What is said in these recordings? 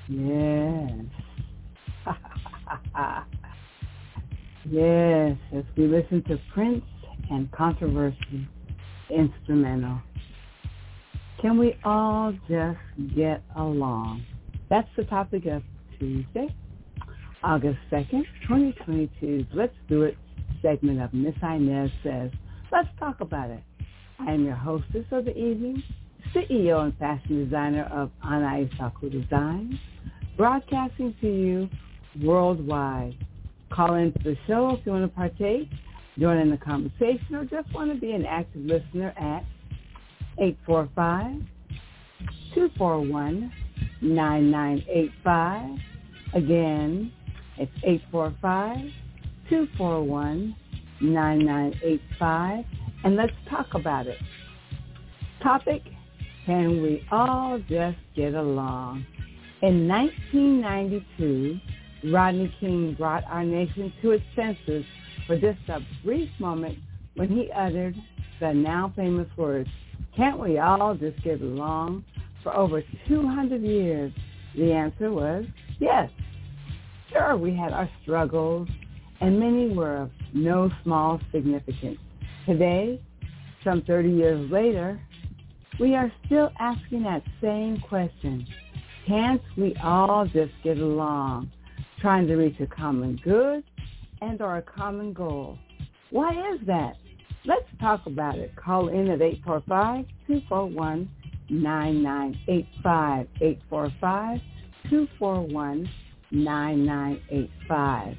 Yes. Yes, as we listen to Prince and Controversy instrumental. Can we all just get along? That's the topic of Tuesday, August 2nd, 2022. Let's Do It segment of Miss Inez Says. Let's talk about it. I am your hostess of the evening, CEO and fashion designer of Anais Saku Designs, broadcasting to you worldwide. Call into the show if you want to partake, join in the conversation, or just want to be an active listener at 845-241-9985. Again, it's 845-241-9985. And let's talk about it. Topic, can we all just get along? In 1992, Rodney King brought our nation to its senses for just a brief moment when he uttered the now famous words, "Can't we all just get along?" For over 200 years, the answer was yes. Sure, we had our struggles, and many were of no small significance. Today, some 30 years later, we are still asking that same question. Can't we all just get along? Trying to reach a common good and or a common goal. Why is that? Let's talk about it. Call in at 845-241-9985, 845-241-9985.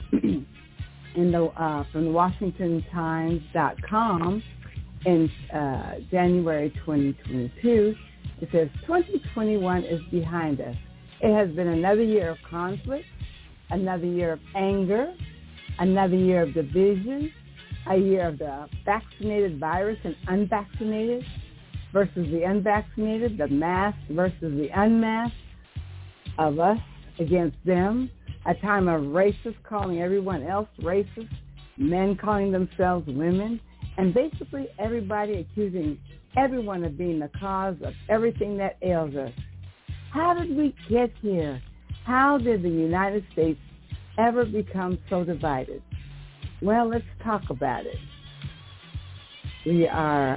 From the WashingtonTimes.com in January 2022, it says 2021 is behind us. It has been another year of conflict, another year of anger, another year of division, a year of the vaccinated virus and unvaccinated versus the unvaccinated, the masked versus the unmasked, of us against them, a time of racists calling everyone else racist, men calling themselves women, and basically everybody accusing everyone of being the cause of everything that ails us. How did we get here? How did the United States ever become so divided? Well, let's talk about it. We are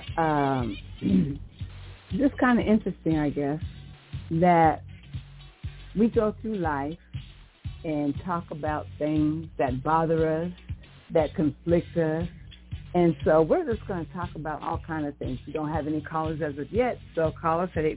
just kind of interesting, I guess, that we go through life and talk about things that bother us, that conflict us. And so we're just going to talk about all kinds of things. We don't have any callers as of yet, so call us at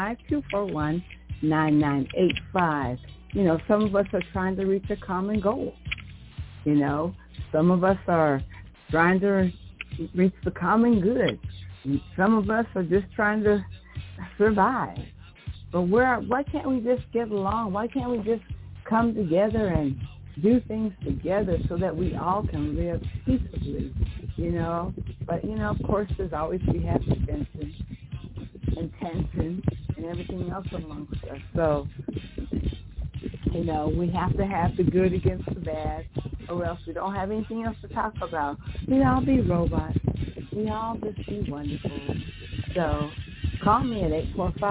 845-241-9985. You know, some of us are trying to reach a common goal. You know, some of us are trying to reach the common good. And some of us are just trying to survive. But why can't we just get along? Why can't we just come together and do things together so that we all can live peaceably, you know? But, you know, of course, we have tension and everything else amongst us. So, you know, we have to have the good against the bad, or else we don't have anything else to talk about. We all be robots. We all just be wonderful. So call me at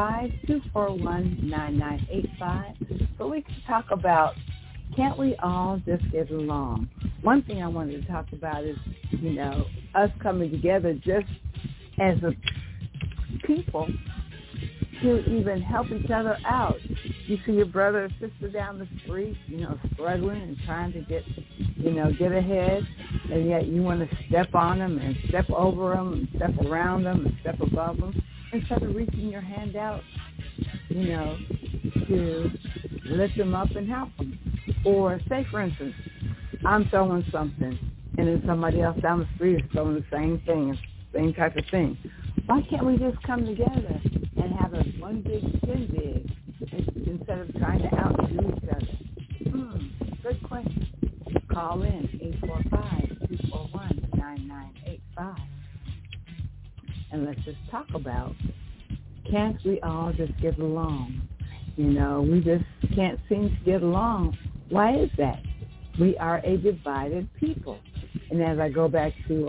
845-241-9985 so we can talk about, can't we all just get along? One thing I wanted to talk about is, you know, us coming together just as a people to even help each other out. You see your brother or sister down the street, you know, struggling and trying to get ahead, and yet you want to step on them and step over them and step around them and step above them instead of reaching your hand out, you know, to lift them up and help them. Or say, for instance, I'm throwing something, and then somebody else down the street is throwing the same thing, same type of thing. Why can't we just come together and have a one big shindig instead of trying to outdo each other? Good question. Call in 845-241-9985. And let's just talk about, can't we all just get along? You know, we just can't seem to get along. Why is that? We are a divided people. And as I go back to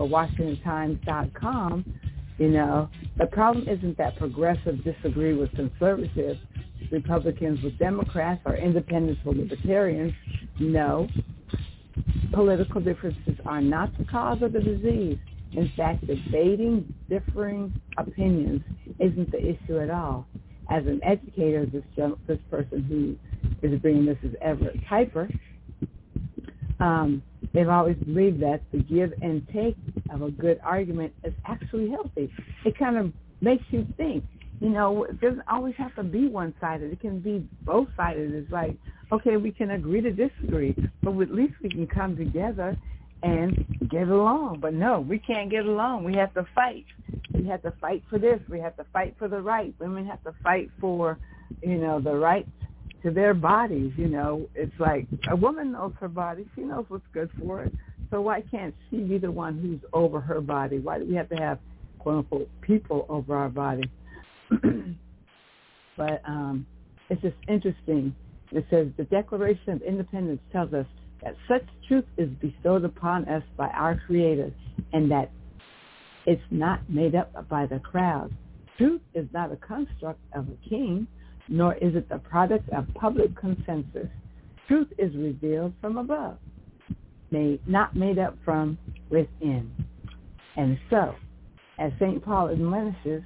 WashingtonTimes.com, you know, the problem isn't that progressives disagree with conservatives. Republicans with Democrats or independents with libertarians. No, political differences are not the cause of the disease. In fact, debating differing opinions isn't the issue at all. As an educator, this person who is bringing this is Everett Piper. They've always believed that the give and take of a good argument is actually healthy. It kind of makes you think. You know, it doesn't always have to be one-sided. It can be both-sided. It's like, okay, we can agree to disagree, but at least we can come together and get along. But no, we can't get along. We have to fight. We have to fight for this. We have to fight for the right. Women have to fight for, you know, the right to their bodies. You know, it's like a woman knows her body. She knows what's good for her. So why can't she be the one who's over her body? Why do we have to have, quote-unquote, people over our body? But it's just interesting. It says the Declaration of Independence tells us that such truth is bestowed upon us by our Creator and that it's not made up by the crowd. Truth is not a construct of a king, nor is it the product of public consensus. Truth is revealed from above, not made up from within. And so, as St. Paul admonishes,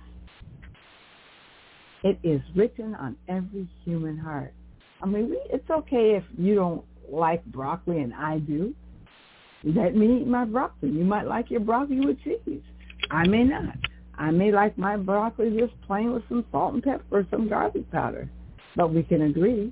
it is written on every human heart. I mean, it's okay if you don't like broccoli and I do. Let me eat my broccoli. You might like your broccoli with cheese. I may not. I may like my broccoli just plain with some salt and pepper or some garlic powder. But we can agree.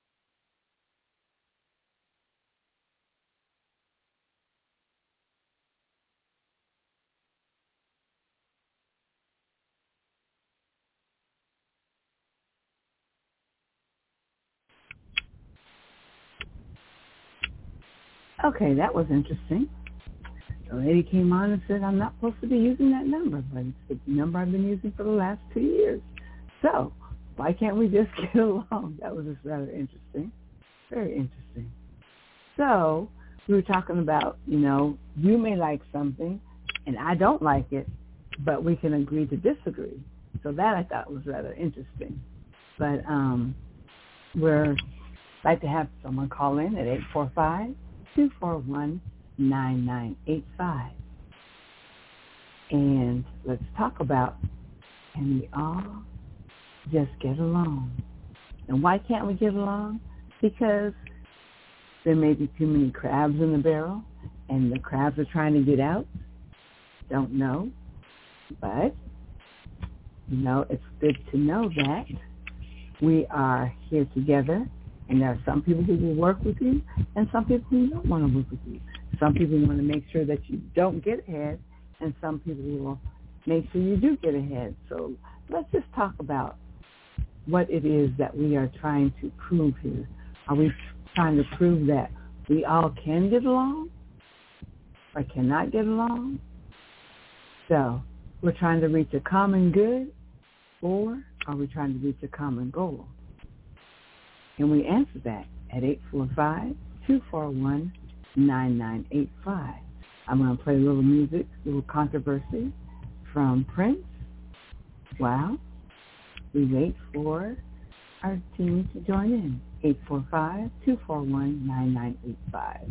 Okay, that was interesting. The lady came on and said, I'm not supposed to be using that number, but it's the number I've been using for the last 2 years. So why can't we just get along? That was just rather interesting. Very interesting. So we were talking about, you know, you may like something and I don't like it, but we can agree to disagree. So that I thought was rather interesting. But we're like to have someone call in at 845-241-9985. And let's talk about, can we all just get along? And why can't we get along? Because there may be too many crabs in the barrel, and the crabs are trying to get out. Don't know. But, you know, it's good to know that we are here together, and there are some people who will work with you and some people who don't want to work with you. Some people want to make sure that you don't get ahead, and some people will make sure you do get ahead. So let's just talk about what it is that we are trying to prove here. Are we trying to prove that we all can get along or cannot get along? So we're trying to reach a common good, or are we trying to reach a common goal? And we answer that at 845-241-9985. I'm going to play a little music, a little controversy from Prince. Wow. We wait for our team to join in. 845-241-9985.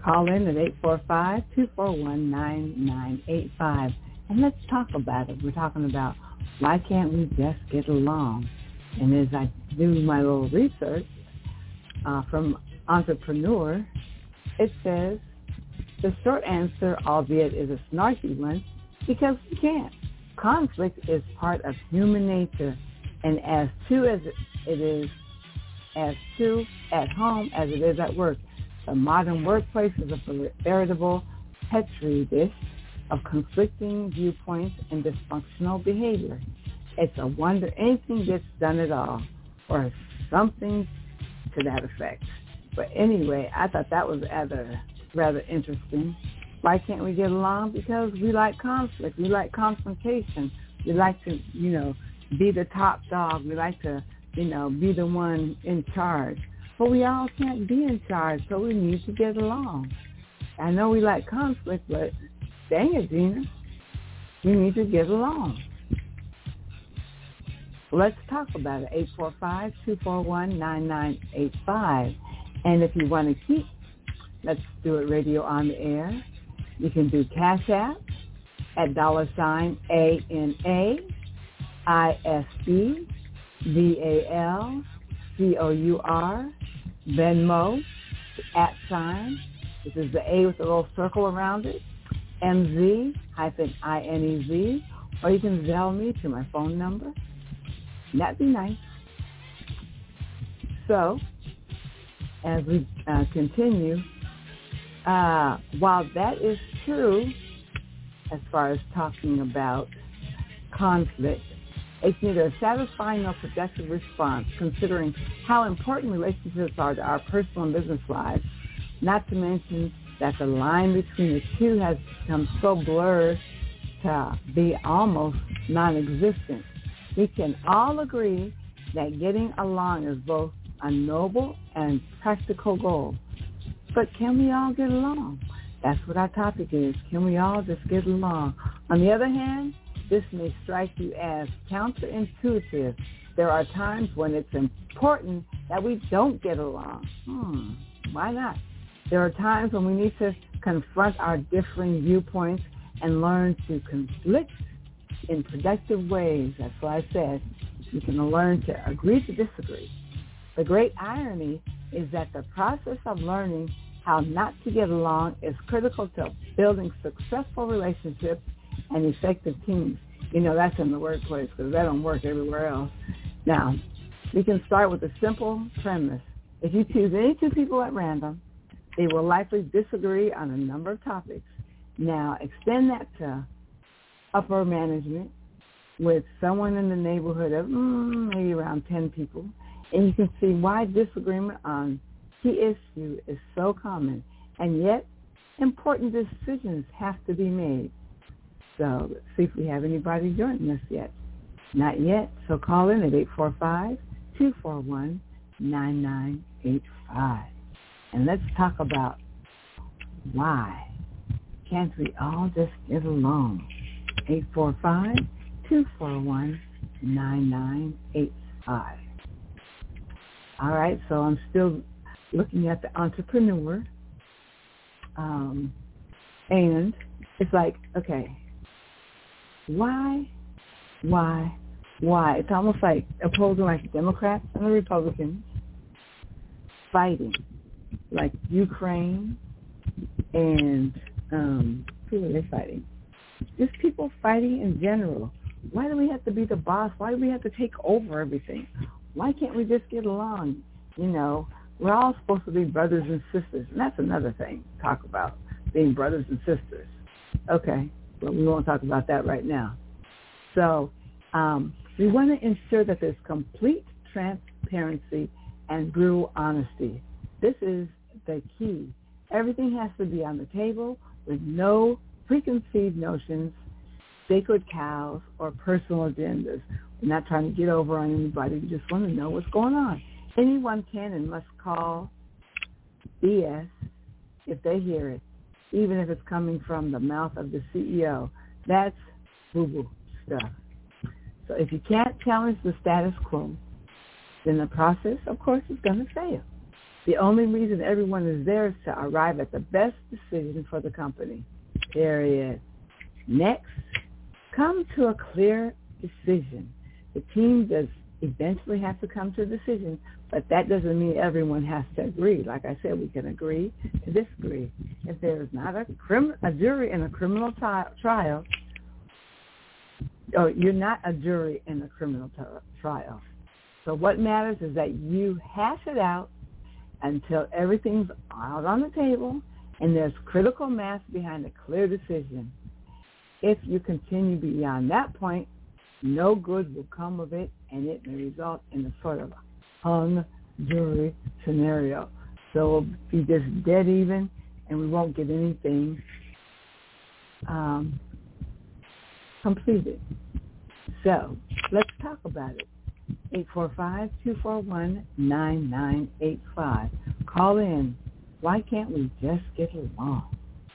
Call in at 845-241-9985. And let's talk about it. We're talking about why can't we just get along? And as I do my little research from Entrepreneur, it says the short answer, albeit is a snarky one, because we can't. Conflict is part of human nature, and as true as it is at home as it is at work. The modern workplace is a veritable petri dish of conflicting viewpoints and dysfunctional behavior. It's a wonder anything gets done at all, or something to that effect. But anyway, I thought that was rather interesting. Why can't we get along? Because we like conflict. We like confrontation. We like to, be the top dog. We like to, be the one in charge. But we all can't be in charge, so we need to get along. I know we like conflict, but dang it, Gina, we need to get along. Let's talk about it, 845-241-9985. And if you want to keep Let's Do It Radio on the air, you can do Cash App at $ANAISBVALCOUR, Venmo, @ which is the A with a little circle around it, MZ-INEZ, or you can Zelle me to my phone number. That'd be nice. So, as we continue, while that is true, as far as talking about conflict, it's neither a satisfying nor productive response, considering how important relationships are to our personal and business lives, not to mention that the line between the two has become so blurred to be almost non-existent. We can all agree that getting along is both a noble and practical goal. But can we all get along? That's what our topic is. Can we all just get along? On the other hand, this may strike you as counterintuitive. There are times when it's important that we don't get along. Why not? There are times when we need to confront our differing viewpoints and learn to conflict in productive ways. That's why I said you can learn to agree to disagree. The great irony is that the process of learning how not to get along is critical to building successful relationships and effective teams. That's in the workplace because that don't work everywhere else. Now, we can start with a simple premise. If you choose any two people at random, they will likely disagree on a number of topics. Now, extend that to upper management with someone in the neighborhood of maybe around 10 people, and you can see why disagreement on key issue is so common, and yet important decisions have to be made. So let's see if we have anybody joining us yet. Not yet, so call in at 845-241-9985. And let's talk about why can't we all just get along. 845-241-9985. All right, so I'm still looking at the Entrepreneur. And it's like, okay, why? It's almost like opposing like the Democrats and the Republicans fighting, like Ukraine and who are they fighting? Just people fighting in general. Why do we have to be the boss? Why do we have to take over everything? Why can't we just get along? We're all supposed to be brothers and sisters, and that's another thing to talk about, being brothers and sisters. Okay, but we won't talk about that right now. So we want to ensure that there's complete transparency and brutal honesty. This is the key. Everything has to be on the table with no preconceived notions, sacred cows, or personal agendas. We're not trying to get over on anybody. We just want to know what's going on. Anyone can and must call BS if they hear it, even if it's coming from the mouth of the CEO. That's boo-boo stuff. So if you can't challenge the status quo, then the process, of course, is going to fail. The only reason everyone is there is to arrive at the best decision for the company. Period. Next, come to a clear decision. The team does eventually have to come to a decision, but that doesn't mean everyone has to agree. Like I said, we can agree to disagree. If there is not a jury in a criminal trial, or you're not a jury in a criminal trial. So what matters is that you hash it out until everything's out on the table and there's critical mass behind a clear decision. If you continue beyond that point, no good will come of it, and it may result in a sort of hung jury scenario. So it'll be just dead even, and we won't get anything completed. So let's talk about it. 845-241-9985. Call in. Why can't we just get along?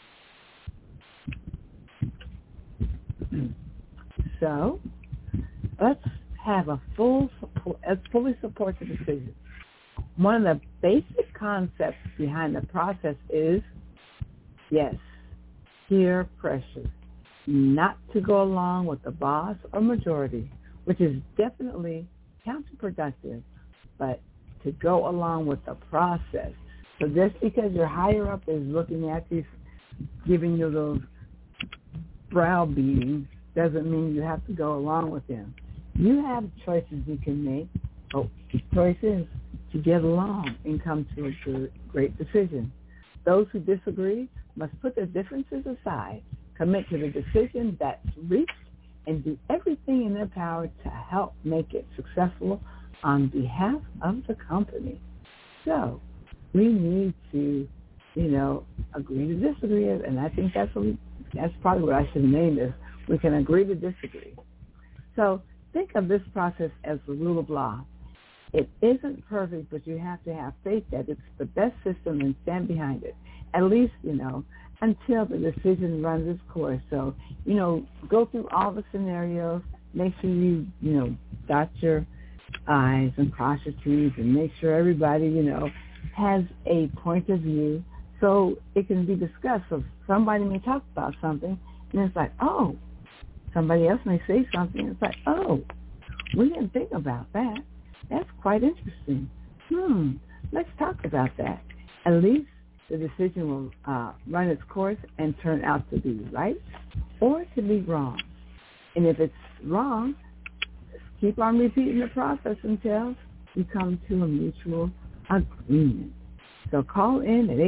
So let's have fully support the decision. One of the basic concepts behind the process is, yes, peer pressure. Not to go along with the boss or majority, which is definitely counterproductive, but to go along with the process. So just because your higher up is looking at you, giving you those brow beatings, doesn't mean you have to go along with them. You have choices you can make. Oh, the choice is to get along and come to a great decision. Those who disagree must put their differences aside, commit to the decision that's reached, and do everything in their power to help make it successful on behalf of the company. So we need to, agree to disagree, and I think that's probably what I should name this. We can agree to disagree. So think of this process as the rule of law. It isn't perfect, but you have to have faith that it's the best system and stand behind it. At least, until the decision runs its course. So, go through all the scenarios, make sure you, dot your I's and cross your T's, and make sure everybody, has a point of view so it can be discussed. So somebody may talk about something, and it's like, oh, somebody else may say something, and it's like, oh, we didn't think about that. That's quite interesting. Let's talk about that. At least the decision will run its course and turn out to be right or to be wrong. And if it's wrong, keep on repeating the process until you come to a mutual agreement. So call in at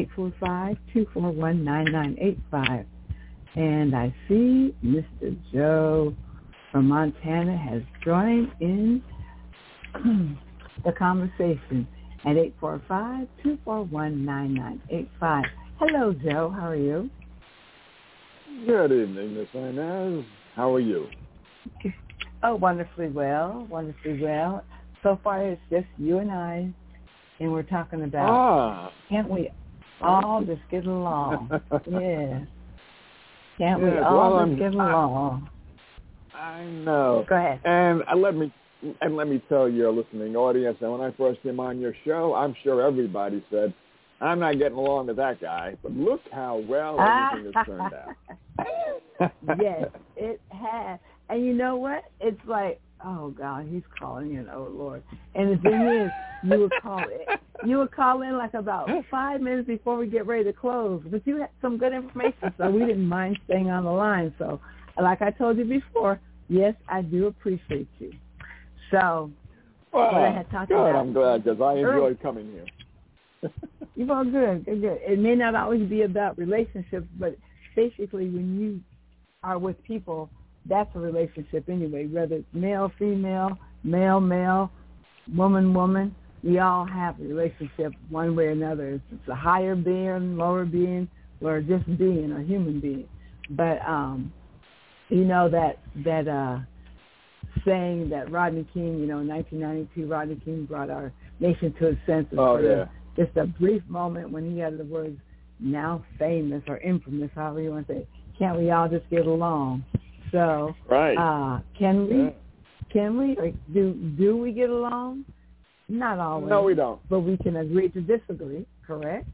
845-241-9985. And I see Mr. Joe from Montana has joined in the conversation at 845-241-9985. Hello, Joe. How are you? Good evening, Miss Inez. How are you? Oh, wonderfully well. Wonderfully well. So far, it's just you and I, and we're talking about can't we all just get along? Yeah. Can't we all just get along? I know. Go ahead. And let me tell your listening audience that when I first came on your show, I'm sure everybody said, I'm not getting along with that guy, but look how well everything has turned out. Yes, it has. And you know what? It's like, oh, God, he's calling in, oh, Lord. And the thing is, you would call in like about 5 minutes before we get ready to close. But you had some good information, so we didn't mind staying on the line. So like I told you before, yes, I do appreciate you. So what I had talked about. I'm glad, because I enjoy coming here. You're all good. Good. It may not always be about relationships, but basically when you are with people, that's a relationship anyway, whether it's male, female, male, male, woman, woman. We all have a relationship one way or another. It's a higher being, lower being, or just being, a human being. But, that saying that Rodney King, in 1992, Rodney King brought our nation to its senses just a brief moment when he had the words, now famous or infamous, however you want to say, can't we all just get along? So, right. Can we, or do we get along? Not always. No, we don't. But we can agree to disagree, correct?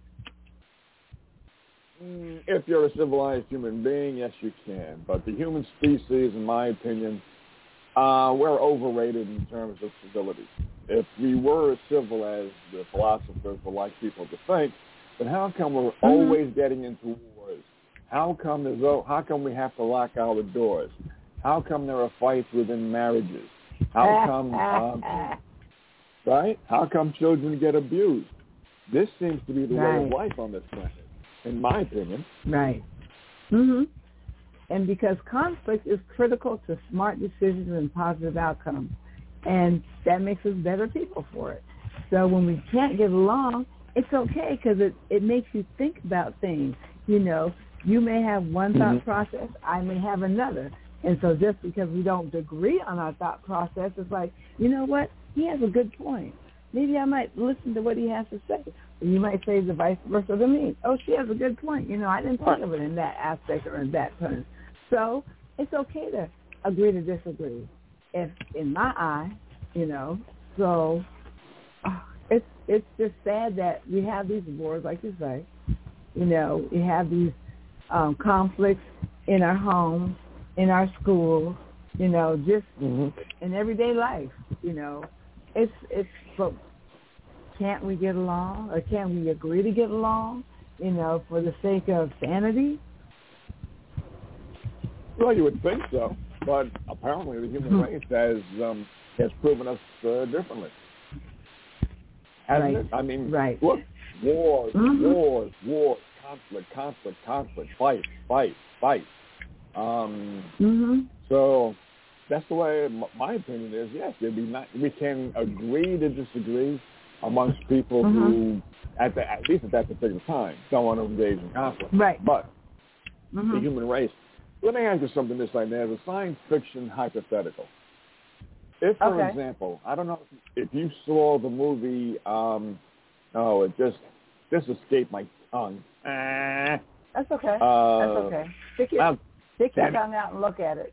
If you're a civilized human being, yes, you can. But the human species, in my opinion, we're overrated in terms of civility. If we were as civil as the philosophers would like people to think, then how come we're always getting into wars? How come we have to lock our doors? How come there are fights within marriages? How come, right? How come children get abused? This seems to be the way of life on this planet, in my opinion. Right. And because conflict is critical to smart decisions and positive outcomes, and that makes us better people for it. So when we can't get along, it's okay because it makes you think about things. You know, you may have one thought process, I may have another. And so just because we don't agree on our thought process, it's like, you know what, he has a good point. Maybe I might listen to what he has to say. Or you might say the vice versa to me. Oh, she has a good point. You know, I didn't think of it in that aspect or in that term. So it's okay to agree to disagree, if in my eye, you know. So it's just sad that we have these wars, like you say. You know, we have these conflicts in our homes, in our schools, you know, just in everyday life. You know, it's but can't we get along, or can we agree to get along? You know, for the sake of sanity. Well, you would think so, but apparently the human race has proven us differently. Hasn't it? I mean, look, wars, conflict, fight. So that's the way my opinion is. Yes, we can agree to disagree amongst people who, at least at that particular time, don't want to engage in conflict. Right. But the human race. Let me ask you something this time. There's a science fiction hypothetical. If, for example, I don't know if you saw the movie, it just escaped my tongue. That's okay. That's okay. Stick your tongue out and look at it.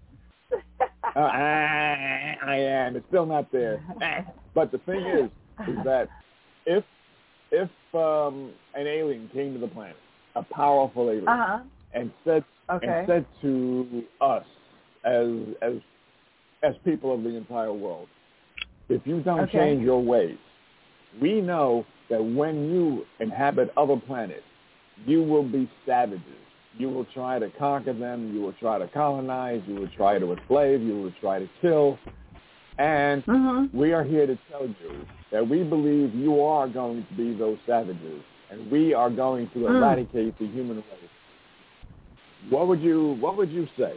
I am. It's still not there. But the thing is that if an alien came to the planet, a powerful alien, and said to us as people of the entire world, if you don't change your ways, we know that when you inhabit other planets, you will be savages. You will try to conquer them. You will try to colonize. You will try to enslave. You will try to kill. And we are here to tell you that we believe you are going to be those savages, and we are going to eradicate the human race. What would you say?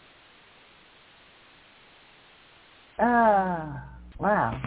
Wow.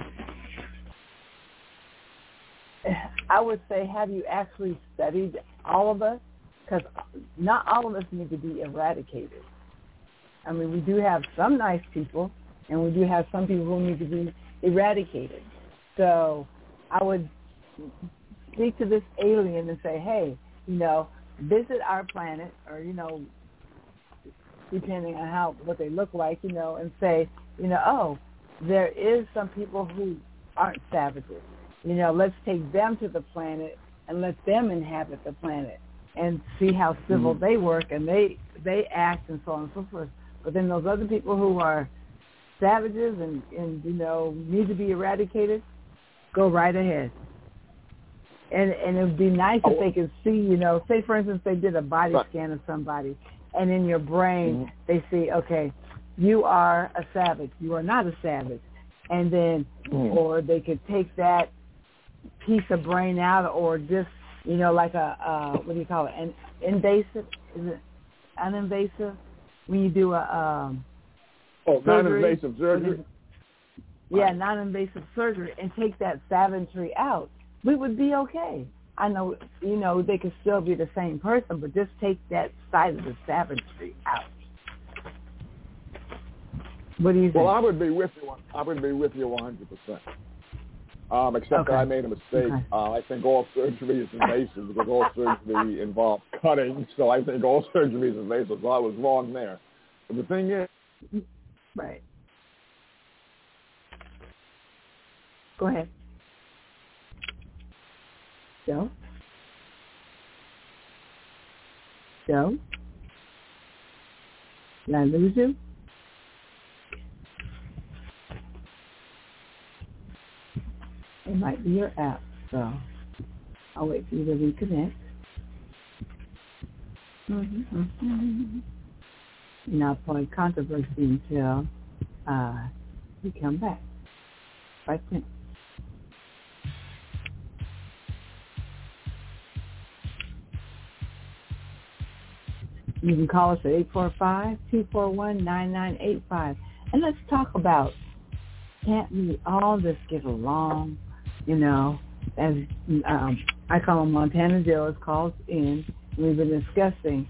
I would say, have you actually studied all of us? Because not all of us need to be eradicated. I mean, we do have some nice people, and we do have some people who need to be eradicated. So I would speak to this alien and say, hey, you know, visit our planet, or, you know, depending on what they look like, you know, and say, you know, oh, there is some people who aren't savages. You know, let's take them to the planet and let them inhabit the planet and see how civil they work and they act and so on and so forth. But then those other people who are savages and you know, need to be eradicated, go right ahead. And it would be nice if they could see, you know, say, for instance, they did a body scan of somebody, and in your brain they see, okay, you are a savage, you are not a savage. And then, or they could take that piece of brain out, or just, you know, like what do you call it, an invasive, is it uninvasive? When you do a non-invasive surgery? Yeah, non-invasive surgery, and take that savagery out, we would be okay. I know, you know, they could still be the same person, but just take that side of the savagery out. What do you think? Well, I would be with you 100%. Except that I made a mistake. Okay. I think all surgery is invasive because all surgery involves cutting. So I think all surgery is invasive. So I was wrong there. But the thing is, right. Go ahead. Joe? Joe? Did I lose you? It might be your app, so I'll wait for you to reconnect. Now point controversy until we come back. Right then. You can call us at 845-241-9985. And let's talk about, can't we all just get along? You know, as I call him Montana Joe has called in. We've been discussing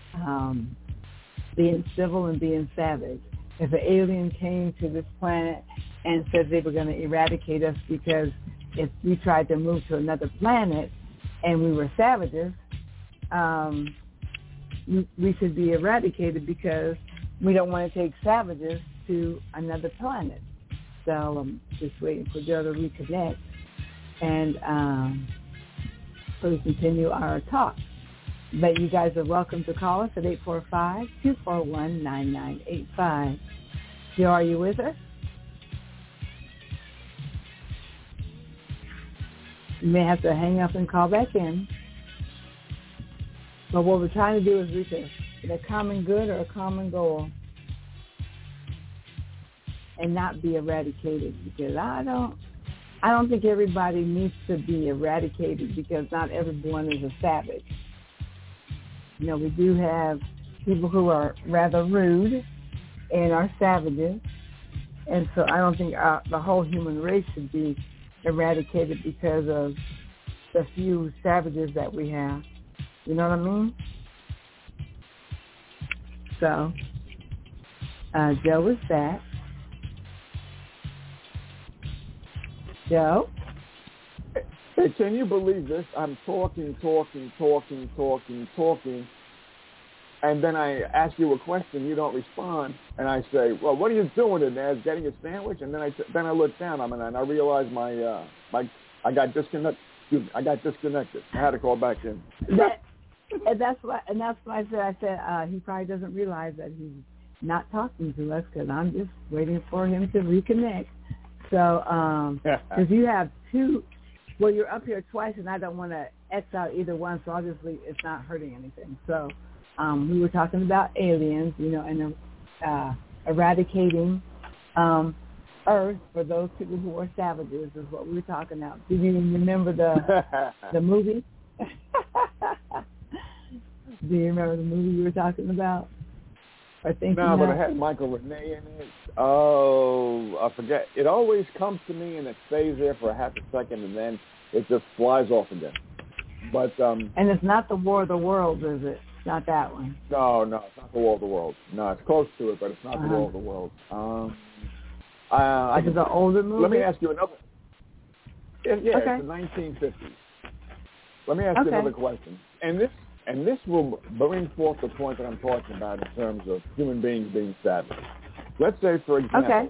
being civil and being savage. If an alien came to this planet and said they were going to eradicate us because if we tried to move to another planet and we were savages, we should be eradicated because we don't want to take savages to another planet. So I'm just waiting for Joe to reconnect and so we continue our talk. But you guys are welcome to call us at 845-241-9985. Joe, are you with us? You may have to hang up and call back in. But what we're trying to do is reach a common good or a common goal and not be eradicated, because I don't think everybody needs to be eradicated, because not everyone is a savage. You know, we do have people who are rather rude and are savages, and so I don't think the whole human race should be eradicated because of the few savages that we have. You know what I mean? So, Joe is back. Joe? Hey, can you believe this? I'm talking, and then I ask you a question, you don't respond, and I say, well, what are you doing in there? Getting a sandwich? And then I look down, and I realize I got disconnected. I had to call back in. And that's why I said he probably doesn't realize that he's not talking to us, because I'm just waiting for him to reconnect. So, because you have two, well, you're up here twice, and I don't want to X out either one, so I'll just leave. It's not hurting anything. So, we were talking about aliens, you know, and eradicating Earth for those people who are savages is what we were talking about. Do you remember the movie? Do you remember the movie you were talking about? No, but it had Michael Renee in it. Oh, I forget. It always comes to me and it stays there for a half a second and then it just flies off again. But and it's not the War of the Worlds, is it? It's not that one. No, it's not the War of the Worlds. No, it's close to it, but it's not the War of the Worlds. Is it an older movie? Let me ask you another. Yeah, okay. It's the 1950s. Let me ask you another question. And this will bring forth the point that I'm talking about in terms of human beings being savage. Let's say, for example,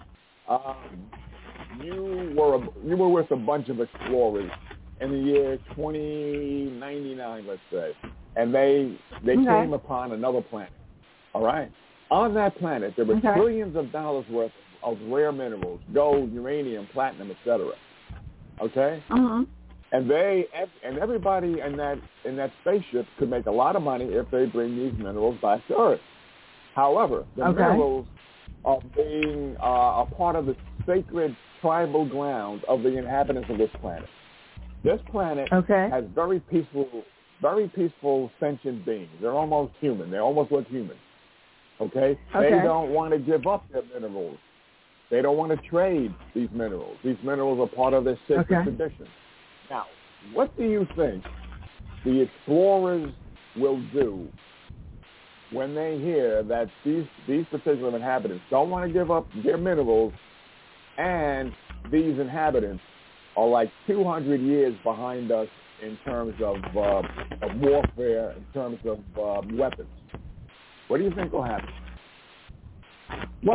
you were with a bunch of explorers in the year 2099, let's say, and they came upon another planet. All right, on that planet there were trillions of dollars worth of rare minerals, gold, uranium, platinum, etc. Okay. And everybody in that spaceship could make a lot of money if they bring these minerals back to Earth. However, the minerals are being a part of the sacred tribal grounds of the inhabitants of this planet. This planet has very peaceful sentient beings. They're almost human. They almost look human. Okay? They don't want to give up their minerals. They don't want to trade these minerals. These minerals are part of their sacred tradition. Now, what do you think the explorers will do when they hear that these particular inhabitants don't want to give up their minerals, and these inhabitants are like 200 years behind us in terms of warfare, in terms of weapons? What do you think will happen?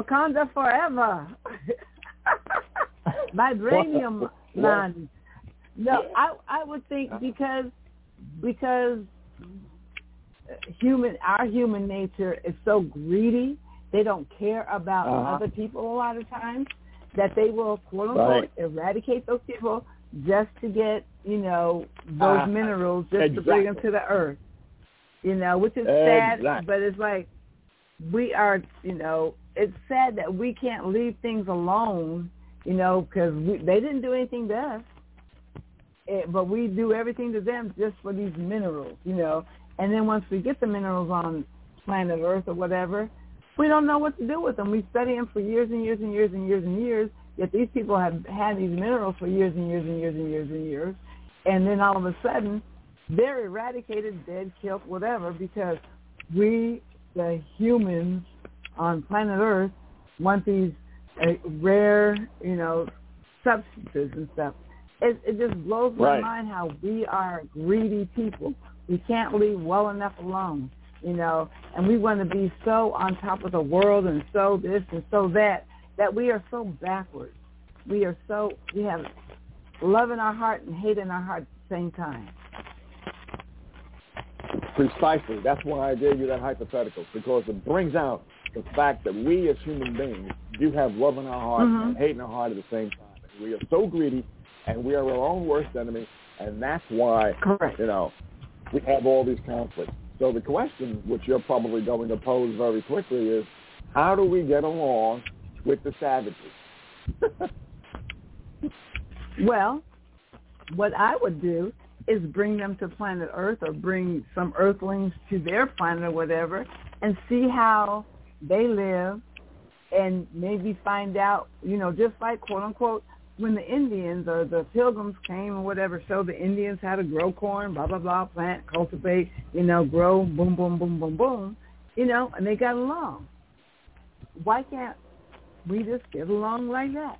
Wakanda forever. Vibranium, man. No, I would think because our human nature is so greedy, they don't care about other people a lot of times, that they will, quote unquote, eradicate those people just to get, those minerals, just to bring them to the earth. Which is sad, but it's like we are, it's sad that we can't leave things alone, because they didn't do anything to us, but we do everything to them just for these minerals, And then once we get the minerals on planet Earth or whatever, we don't know what to do with them. We study them for years and years and years and years and years, yet these people have had these minerals for years and years and years and years and years, and then all of a sudden, they're eradicated, dead, killed, whatever, because we, the humans on planet Earth, want these rare, substances and stuff. It just blows my mind how we are greedy people. We can't leave well enough alone, and we want to be so on top of the world and so this and so that we are so backwards. We have love in our heart and hate in our heart at the same time. Precisely. That's why I gave you that hypothetical, because it brings out the fact that we as human beings do have love in our heart and hate in our heart at the same time. And we are so greedy, and we are our own worst enemy, and that's why, we have all these conflicts. So the question, which you're probably going to pose very quickly, is how do we get along with the savages? Well, what I would do is bring them to planet Earth, or bring some Earthlings to their planet or whatever, and see how they live, and maybe find out, just like, quote unquote, when the Indians or the Pilgrims came or whatever, showed the Indians how to grow corn, blah, blah, blah, plant, cultivate, grow, boom, boom, boom, boom, boom, and they got along. Why can't we just get along like that?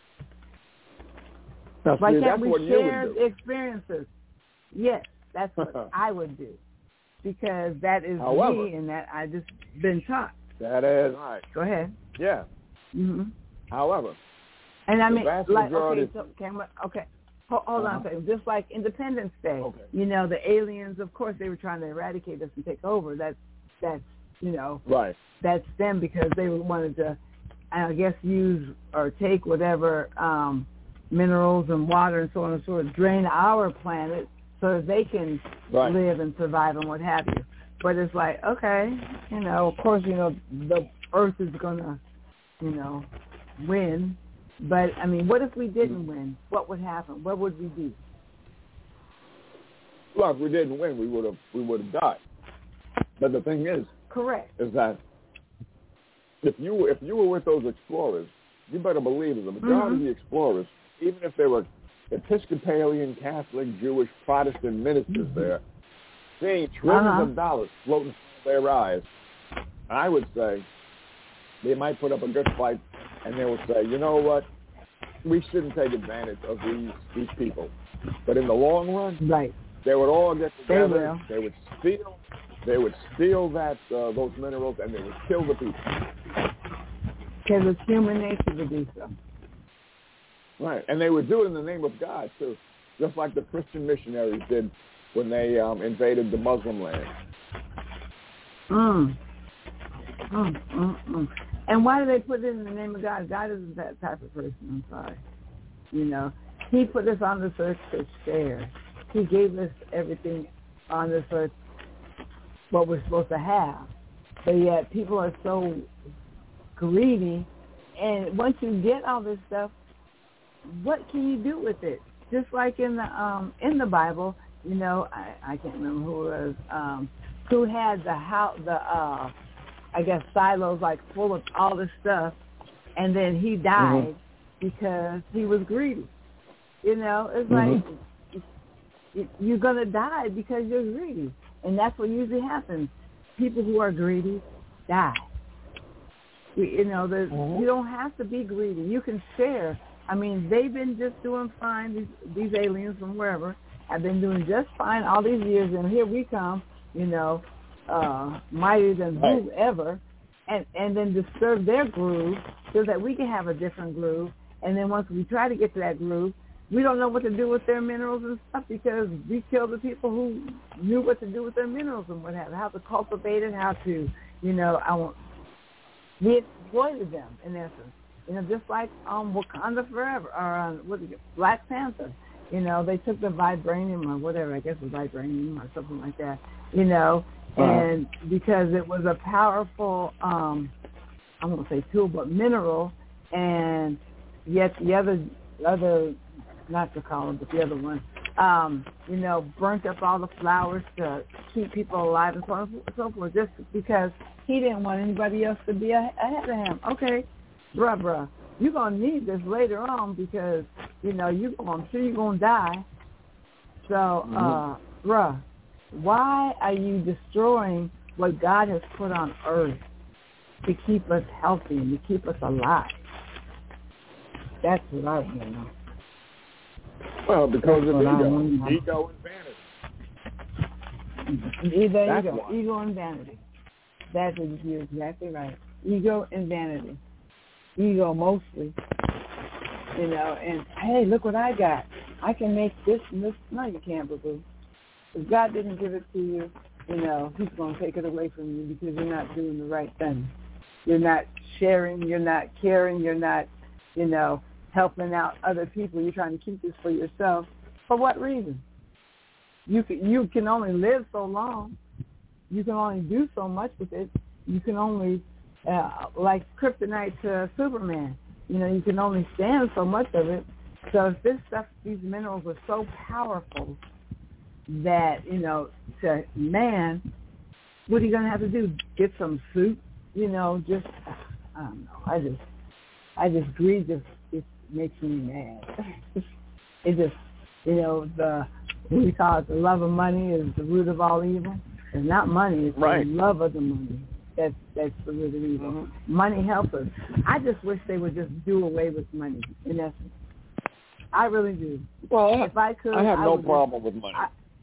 Why can't we share the experiences? Yes, that's what I would do, because that is me, and that I just been taught. That is right. Go ahead. Yeah. Mm-hmm. However, and I mean, like, majority... hold on a second. Just like Independence Day, the aliens, of course, they were trying to eradicate us and take over. That's right. That's them, because they wanted to, I guess, use or take whatever minerals and water and so on and so forth, drain our planet so that they can live and survive and what have you. But it's like, okay, of course, the Earth is going to, win. But, I mean, what if we didn't win? What would happen? What would we do? Well, if we didn't win, we would have died. But the thing is, correct, is that if you were with those explorers, you better believe that the majority of the explorers, even if they were Episcopalian, Catholic, Jewish, Protestant ministers there, seeing trillions of dollars floating from their eyes, I would say they might put up a good fight, and they would say, you know what, we shouldn't take advantage of these people. But in the long run, they would all get together. They would steal those minerals, and they would kill the people. Because it's human nature to do so. Right, and they would do it in the name of God, too, just like the Christian missionaries did when they invaded the Muslim land. And why do they put it in the name of God? God isn't that type of person, I'm sorry. He put us on this earth to share. He gave us everything on this earth, what we're supposed to have. But yet people are so greedy, and once you get all this stuff, what can you do with it? Just like in the Bible, I can't remember who it was, who had I guess silos like full of all this stuff, and then he died because he was greedy. It's like you're gonna die because you're greedy, and that's what usually happens. People who are greedy die. You don't have to be greedy. You can share. I mean, they've been just doing fine. These aliens from wherever have been doing just fine all these years, and here we come, mightier than whoever, and then disturb their groove so that we can have a different groove. And then once we try to get to that groove, we don't know what to do with their minerals and stuff because we killed the people who knew what to do with their minerals and what have, how to cultivate it, how to, we exploited them in essence. Just like Wakanda Forever or Black Panther. They took the vibranium or whatever, I guess it was vibranium or something like that, and because it was a powerful, I won't say tool, but mineral, and yet the other, not the column, but the other one, burnt up all the flowers to keep people alive and so on and so forth, just because he didn't want anybody else to be ahead of him. Okay, bruh, you're going to need this later on because, I'm sure you're going to die. So, bruh, why are you destroying what God has put on earth to keep us healthy and to keep us alive? That's what I want to know. Well, because of ego and vanity. There you go. Ego and vanity. You're exactly right. Ego and vanity. Ego mostly. And hey, look what I got. I can make this and this. No, you can't, boo-boo. If God didn't give it to you, He's going to take it away from you because you're not doing the right thing. You're not sharing. You're not caring. You're not, helping out other people. You're trying to keep this for yourself. For what reason? You can only live so long. You can only do so much with it. You can only, like kryptonite to Superman, you can only stand so much of it. So if these minerals are so powerful that, to man, what are you going to have to do? Get some soup? I don't know. Greed just makes me mad. It just, what we call it, the love of money is the root of all evil. It's not money, it's the love of the money. That's the root of evil. Mm-hmm. Money helps us. I just wish they would just do away with money, in essence. I really do. Well, if I could, I have no problem with money.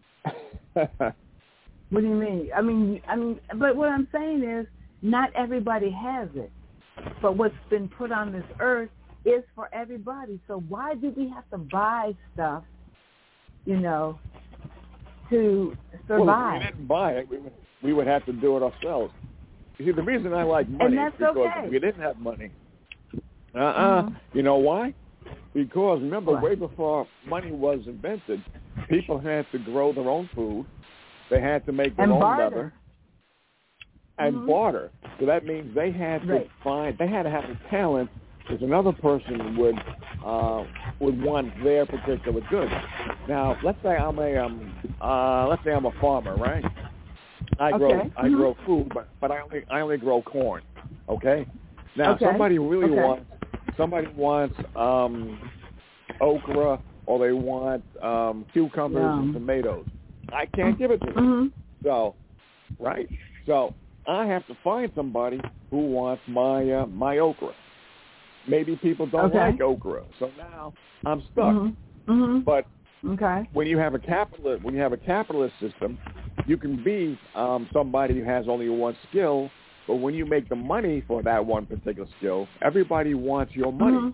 What do you mean? I mean, but what I'm saying is not everybody has it. But what's been put on this earth is for everybody. So why do we have to buy stuff, to survive? Well, if we didn't buy it, we would have to do it ourselves. You see, the reason I like money is because if we didn't have money, you know why? Because remember, way before money was invented, people had to grow their own food. They had to make their own leather and barter. So that means they had to they had to have a talent because another person would want their particular goods. Now, let's say I'm a farmer, right? I grow food, but I only grow corn. Okay. Now somebody really wants okra or they want cucumbers and tomatoes. I can't give it to them. So I have to find somebody who wants my okra. Maybe people don't like okra, so now I'm stuck. But when you have a capitalist system, you can be somebody who has only one skill. But when you make the money for that one particular skill, everybody wants your money.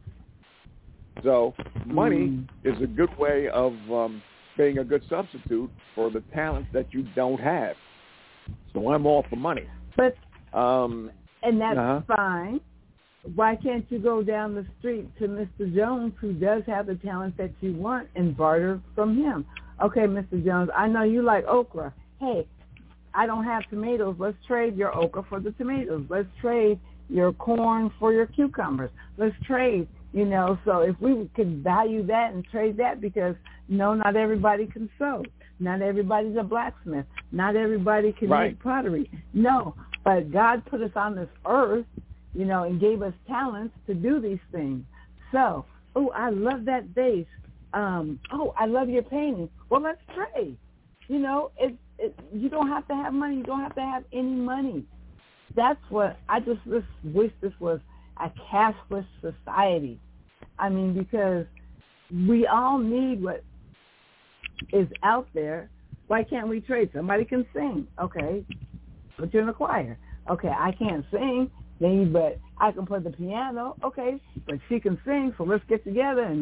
So money is a good way of being a good substitute for the talents that you don't have. So I'm all for money. But and that's fine. Why can't you go down the street to Mr. Jones, who does have the talent that you want, and barter from him? Okay, Mr. Jones, I know you like okra. Hey, I don't have tomatoes. Let's trade your okra for the tomatoes. Let's trade your corn for your cucumbers. Let's trade, so if we could value that and trade that, because not everybody can sew. Not everybody's a blacksmith. Not everybody can make pottery. No, but God put us on this earth, and gave us talents to do these things. So, I love that vase. I love your painting. Well, let's trade. You don't have to have money. You don't have to have any money. That's what I just wish this was a cashless society. I mean, because we all need what is out there. Why can't we trade? Somebody can sing. Okay, put you in a choir. Okay, I can't sing, but I can play the piano. Okay, but she can sing, so let's get together and,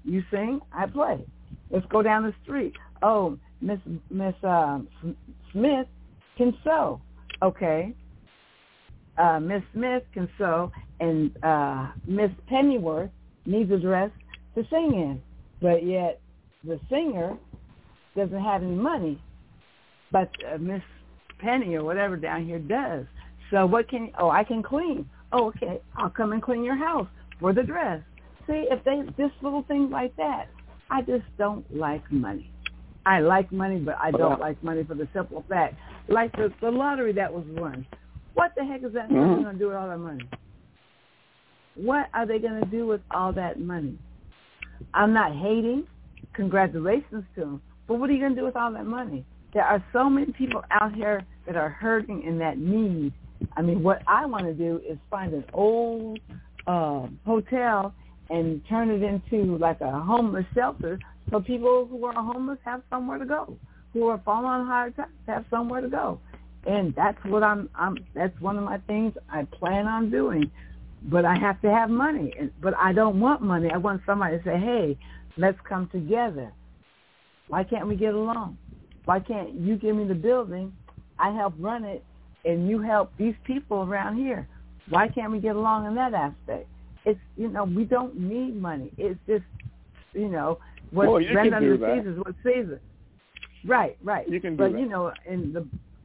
You sing, I play. Let's go down the street. Oh, Miss Smith can sew. Okay. Miss Smith can sew, and Miss Pennyworth needs a dress to sing in. But yet the singer doesn't have any money, but Miss Penny or whatever down here does. So what can, I can clean. Oh, okay, I'll come and clean your house for the dress. See, if they, just little things like that. I just don't like money. I like money, but I don't like money for the simple fact. Like the lottery that was won. What the heck is that person going to do with all that money? What are they going to do with all that money? I'm not hating. Congratulations to them. But what are you going to do with all that money? There are so many people out here that are hurting in that need. I mean, what I want to do is find an old hotel and turn it into like a homeless shelter so people who are homeless have somewhere to go, who are falling on hard times have somewhere to go. And that's what that's one of my things I plan on doing. But I have to have money. But I don't want money. I want somebody to say, hey, let's come together. Why can't we get along? Why can't you give me the building, I help run it, and you help these people around here? Why can't we get along in that aspect? It's, we don't need money. It's just, what's rent under Caesar is what Caesar. Right. You can do but, that.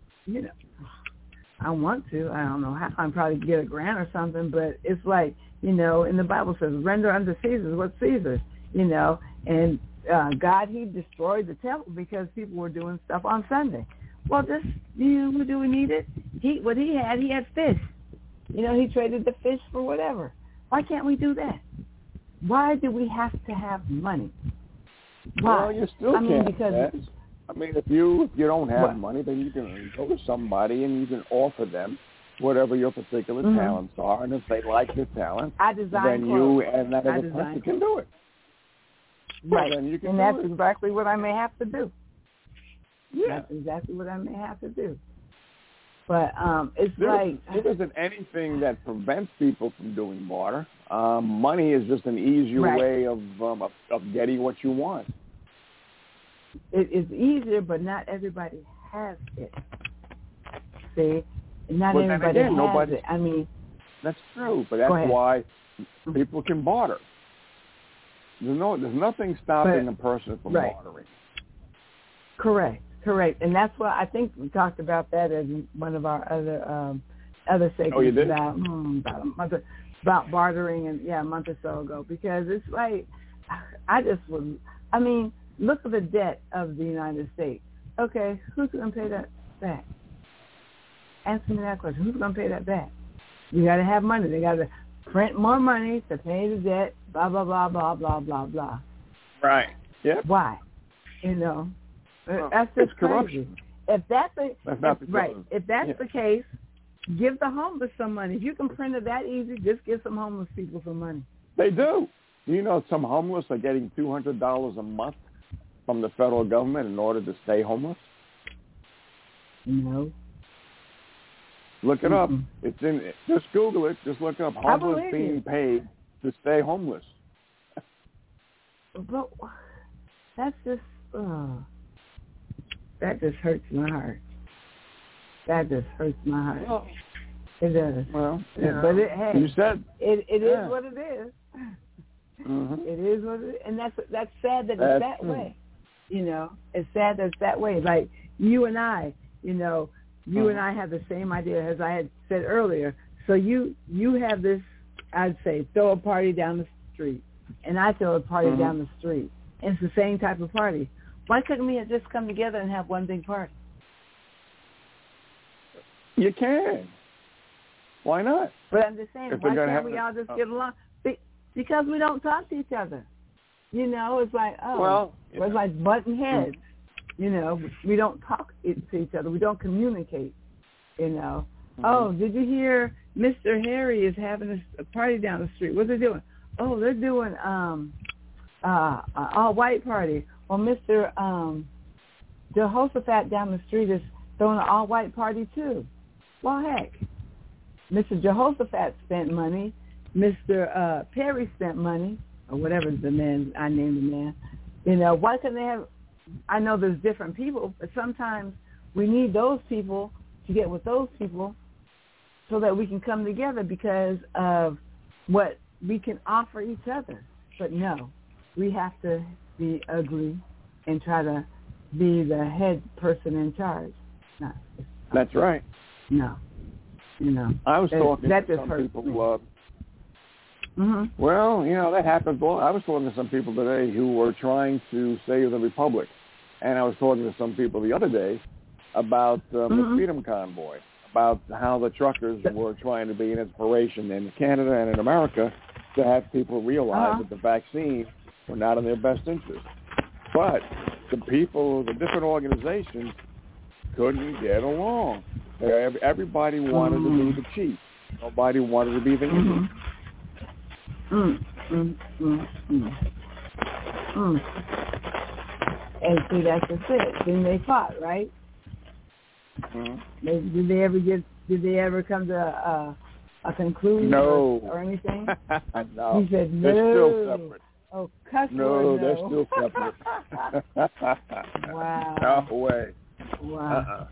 I want to. I don't know how. I'd probably get a grant or something, but it's like, in the Bible says, render unto Caesar what's Caesar, and God, he destroyed the temple because people were doing stuff on Sunday. Well, do we need it? He had fish. He traded the fish for whatever. Why can't we do that? Why do we have to have money? Why? Well, you still can't. Because if you don't have money, then you can go to somebody and you can offer them whatever your particular talents are, and if they like your talent, then you and that other person can do it. Right, then you can and that's exactly what I may have to do. Yeah, that's exactly what I may have to do. But there isn't anything that prevents people from doing barter. Money is just an easier way of getting what you want. It is easier, but not everybody has it. See, not everybody has it. I mean, that's true, but that's why people can barter. There's nothing stopping a person from bartering. Correct, and that's why I think we talked about that in one of our other segments. Oh, you did? About bartering, and a month or so ago, because it's like look at the debt of the United States. Okay, who's going to pay that back? Answer me that question. Who's going to pay that back? You got to have money. They got to print more money to pay the debt, blah, blah, blah, blah, blah, blah, blah. Right. Yeah. Why? That's just crazy. If that's the case, give the homeless some money. If you can print it that easy, just give some homeless people some money. They do. Some homeless are getting $200 a month from the federal government in order to stay homeless? No. Look it up. It's just Google it. Just look up homeless being paid to stay homeless. But that's just that just hurts my heart. That just hurts my heart. Well, it does. Well, but you said it is what it is. It is what it is, and that's sad that it's that way. It's sad that it's that way. Like you and I, and I have the same idea as I had said earlier. So you have this, I'd say, throw a party down the street, and I throw a party down the street. And it's the same type of party. Why couldn't we just come together and have one big party? You can. Why not? But I'm just saying, why can't we all just get along? Because we don't talk to each other. It's like, it's like button heads. We don't talk to each other. We don't communicate, Oh, did you hear Mr. Harry is having a party down the street? What's they doing? Oh, they're doing all-white party. Well, Mr. Jehoshaphat down the street is throwing an all-white party, too. Well, heck, Mr. Jehoshaphat spent money. Mr. Perry spent money. or whatever the man, I named the man, you know, why couldn't they have, I know there's different people, but sometimes we need those people to get with those people so that we can come together because of what we can offer each other. But no, we have to be ugly and try to be the head person in charge. No, that's right. No, you know. I was talking to some people. Well, you know, that happens. I was talking to some people today who were trying to save the Republic. And I was talking to some people the other day about the Freedom Convoy, about how the truckers were trying to be an inspiration in Canada and in America to have people realize that the vaccine were not in their best interest. But the people, the different organizations couldn't get along. Everybody wanted to be the chief. Nobody wanted to be the Indian. And see, that's just it. Then they fought, right? Did they ever come to a conclusion or anything? No. He said, no. They're still separate. Oh, cuss no, word, they're still separate. Wow. No way. Wow.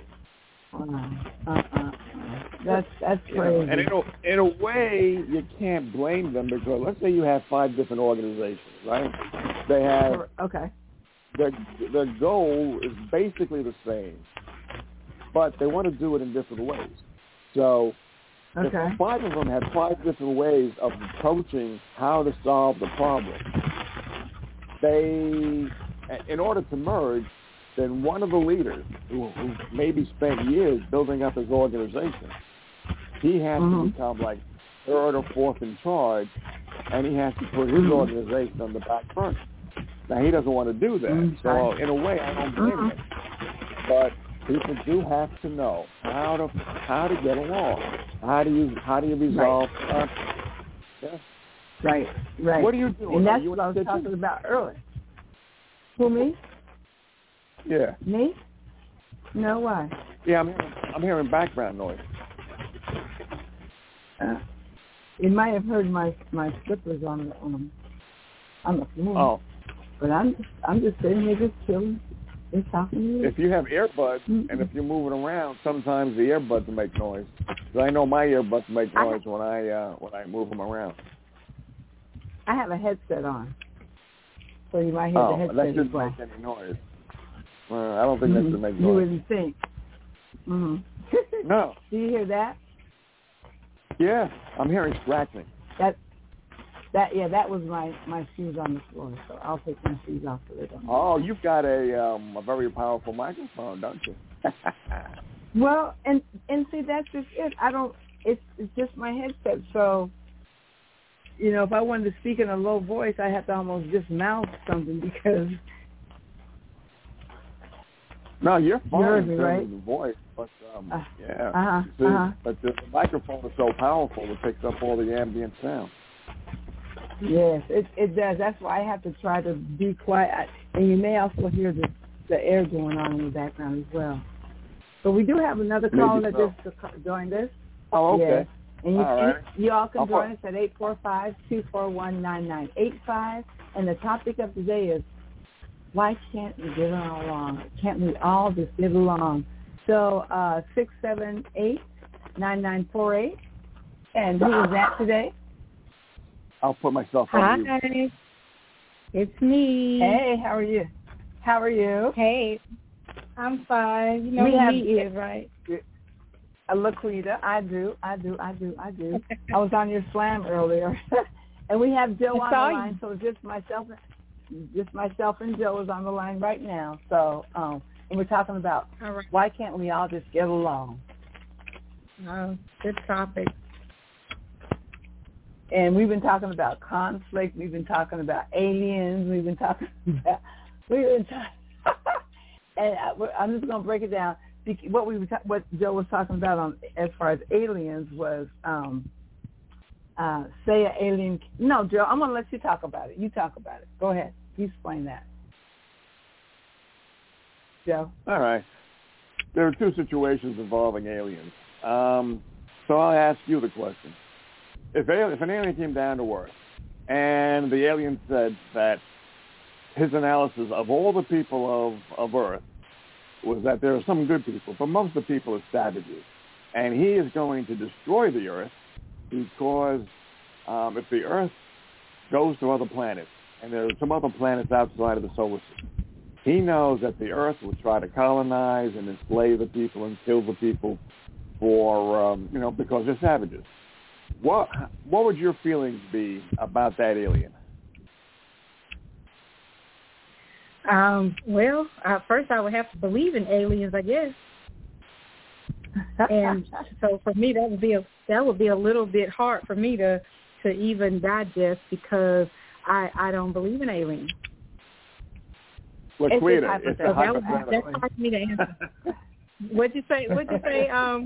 That's crazy. And in a way, you can't blame them because let's say you have 5 different organizations, right? They have their goal is basically the same, but they want to do it in different ways. So if 5 of them have 5 different ways of approaching how to solve the problem, in order to merge, then one of the leaders who maybe spent years building up his organization, he has to become like 3rd or 4th in charge, and he has to put his organization on the back burner. Now, he doesn't want to do that. So, in a way, I don't blame him. But people do have to know how to get along. How do you resolve conflict? Yeah. Right. What are you doing? And that's what I was talking about earlier. Who, me? Yeah. Me? No, why? Yeah, I'm hearing background noise. You might have heard my slippers on the floor. Oh. But I'm just sitting here just chilling and talking to you. If you have earbuds and if you're moving around, sometimes the earbuds make noise. Because I know my earbuds make noise when I move them around. I have a headset on, so you might hear the headset. That shouldn't make any noise. I don't think that should make noise. You wouldn't think. No. Do you hear that? Yeah, I'm hearing scratching. That was my shoes on the floor, so I'll take my shoes off so they don't. Oh, you've got a very powerful microphone, don't you? Well, and see, that's just it. It's just my headset, so you know, if I wanted to speak in a low voice, I have to almost just mouth something because. No, you're fine in terms of the voice, but but the microphone is so powerful it picks up all the ambient sound. Yes, it does. That's why I have to try to be quiet, and you may also hear the air going on in the background as well. But we do have another caller that just joined us. Oh, okay. Yes. And you all can join us at 845-241-9985. And the topic of today is, why can't we get along? Can't we all just get along? So 678-9948. And who is that today? I'll put myself on mute. Hi. It's me. Hey, how are you? Hey, I'm fine. You know who he is, right? Laquita, I do. I was on your slam earlier. And we have Joe on the line, so just myself and Joe is on the line right now. So, and we're talking about why can't we all just get along? Oh, good topic. And we've been talking about conflict. We've been talking about aliens. And I'm just going to break it down. What Joe was talking about as far as aliens was, say an alien. No, Joe, I'm going to let you talk about it. You talk about it. Go ahead. You explain that. Joe. All right. There are 2 situations involving aliens. So I'll ask you the question. If an alien came down to Earth And the alien said that his analysis of all the people of Earth was that there are some good people, but most of the people are savages. And he is going to destroy the Earth because if the Earth goes to other planets, and there are some other planets outside of the solar system, he knows that the Earth will try to colonize and enslave the people and kill the people for, because they're savages. What would your feelings be about that alien? Well, first I would have to believe in aliens, I guess. And so for me, that would be a little bit hard for me to even digest because I don't believe in aliens. Laquita, it's a hypothetical. That's hard for me to answer. What'd you say? What'd you say?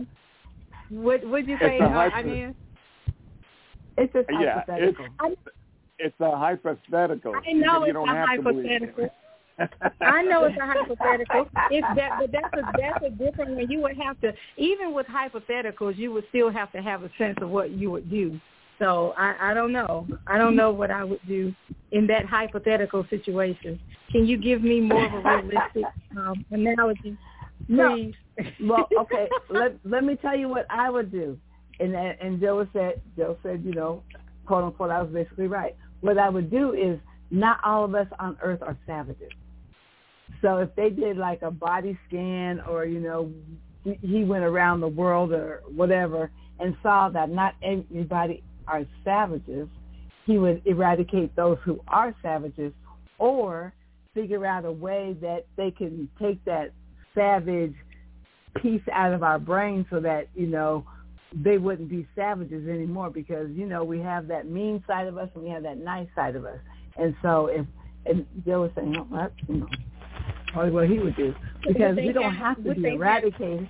Inez? It's just hypothetical. It's a hypothetical. I know it's a hypothetical. I know it's a hypothetical. But that's a different one. You would have to, even with hypotheticals, you would still have to have a sense of what you would do. So I don't know. I don't know what I would do in that hypothetical situation. Can you give me more of a realistic analogy, please? No. Well, okay. Let me tell you what I would do. And Joe said, quote unquote, I was basically right. What I would do is not all of us on Earth are savages. So if they did like a body scan or, he went around the world or whatever and saw that not everybody are savages, he would eradicate those who are savages or figure out a way that they can take that savage piece out of our brain so that, they wouldn't be savages anymore because, we have that mean side of us and we have that nice side of us. And so and Joe was saying, probably what he would do because we don't have to be eradicated.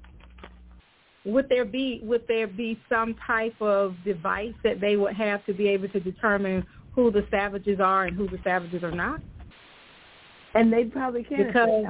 Would there be some type of device that they would have to be able to determine who the savages are and who the savages are not? And they probably can because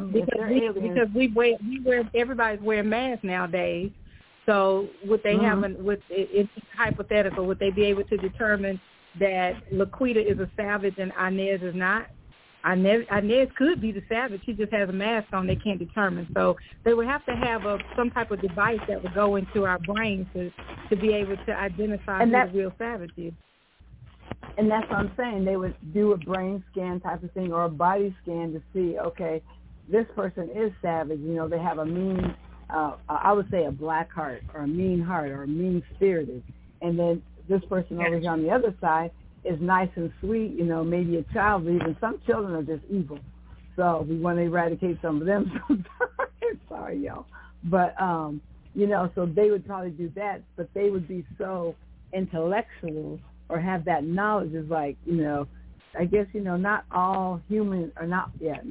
everybody's wearing masks nowadays. So would they have it's hypothetical? Would they be able to determine that Laquita is a savage and Inez is not? Inez could be the savage. She just has a mask on. They can't determine. So they would have to have some type of device that would go into our brains to be able to identify who the real savage is. And that's what I'm saying. They would do a brain scan type of thing or a body scan to see, okay, this person is savage. They have a mean, I would say a black heart or a mean heart or a mean-spirited. And then this person over here on the other side is nice and sweet, maybe a child, but even some children are just evil. So we want to eradicate some of them sometimes. Sorry, y'all. But, so they would probably do that, but they would be so intellectual or have that knowledge is like, I guess, not all humans are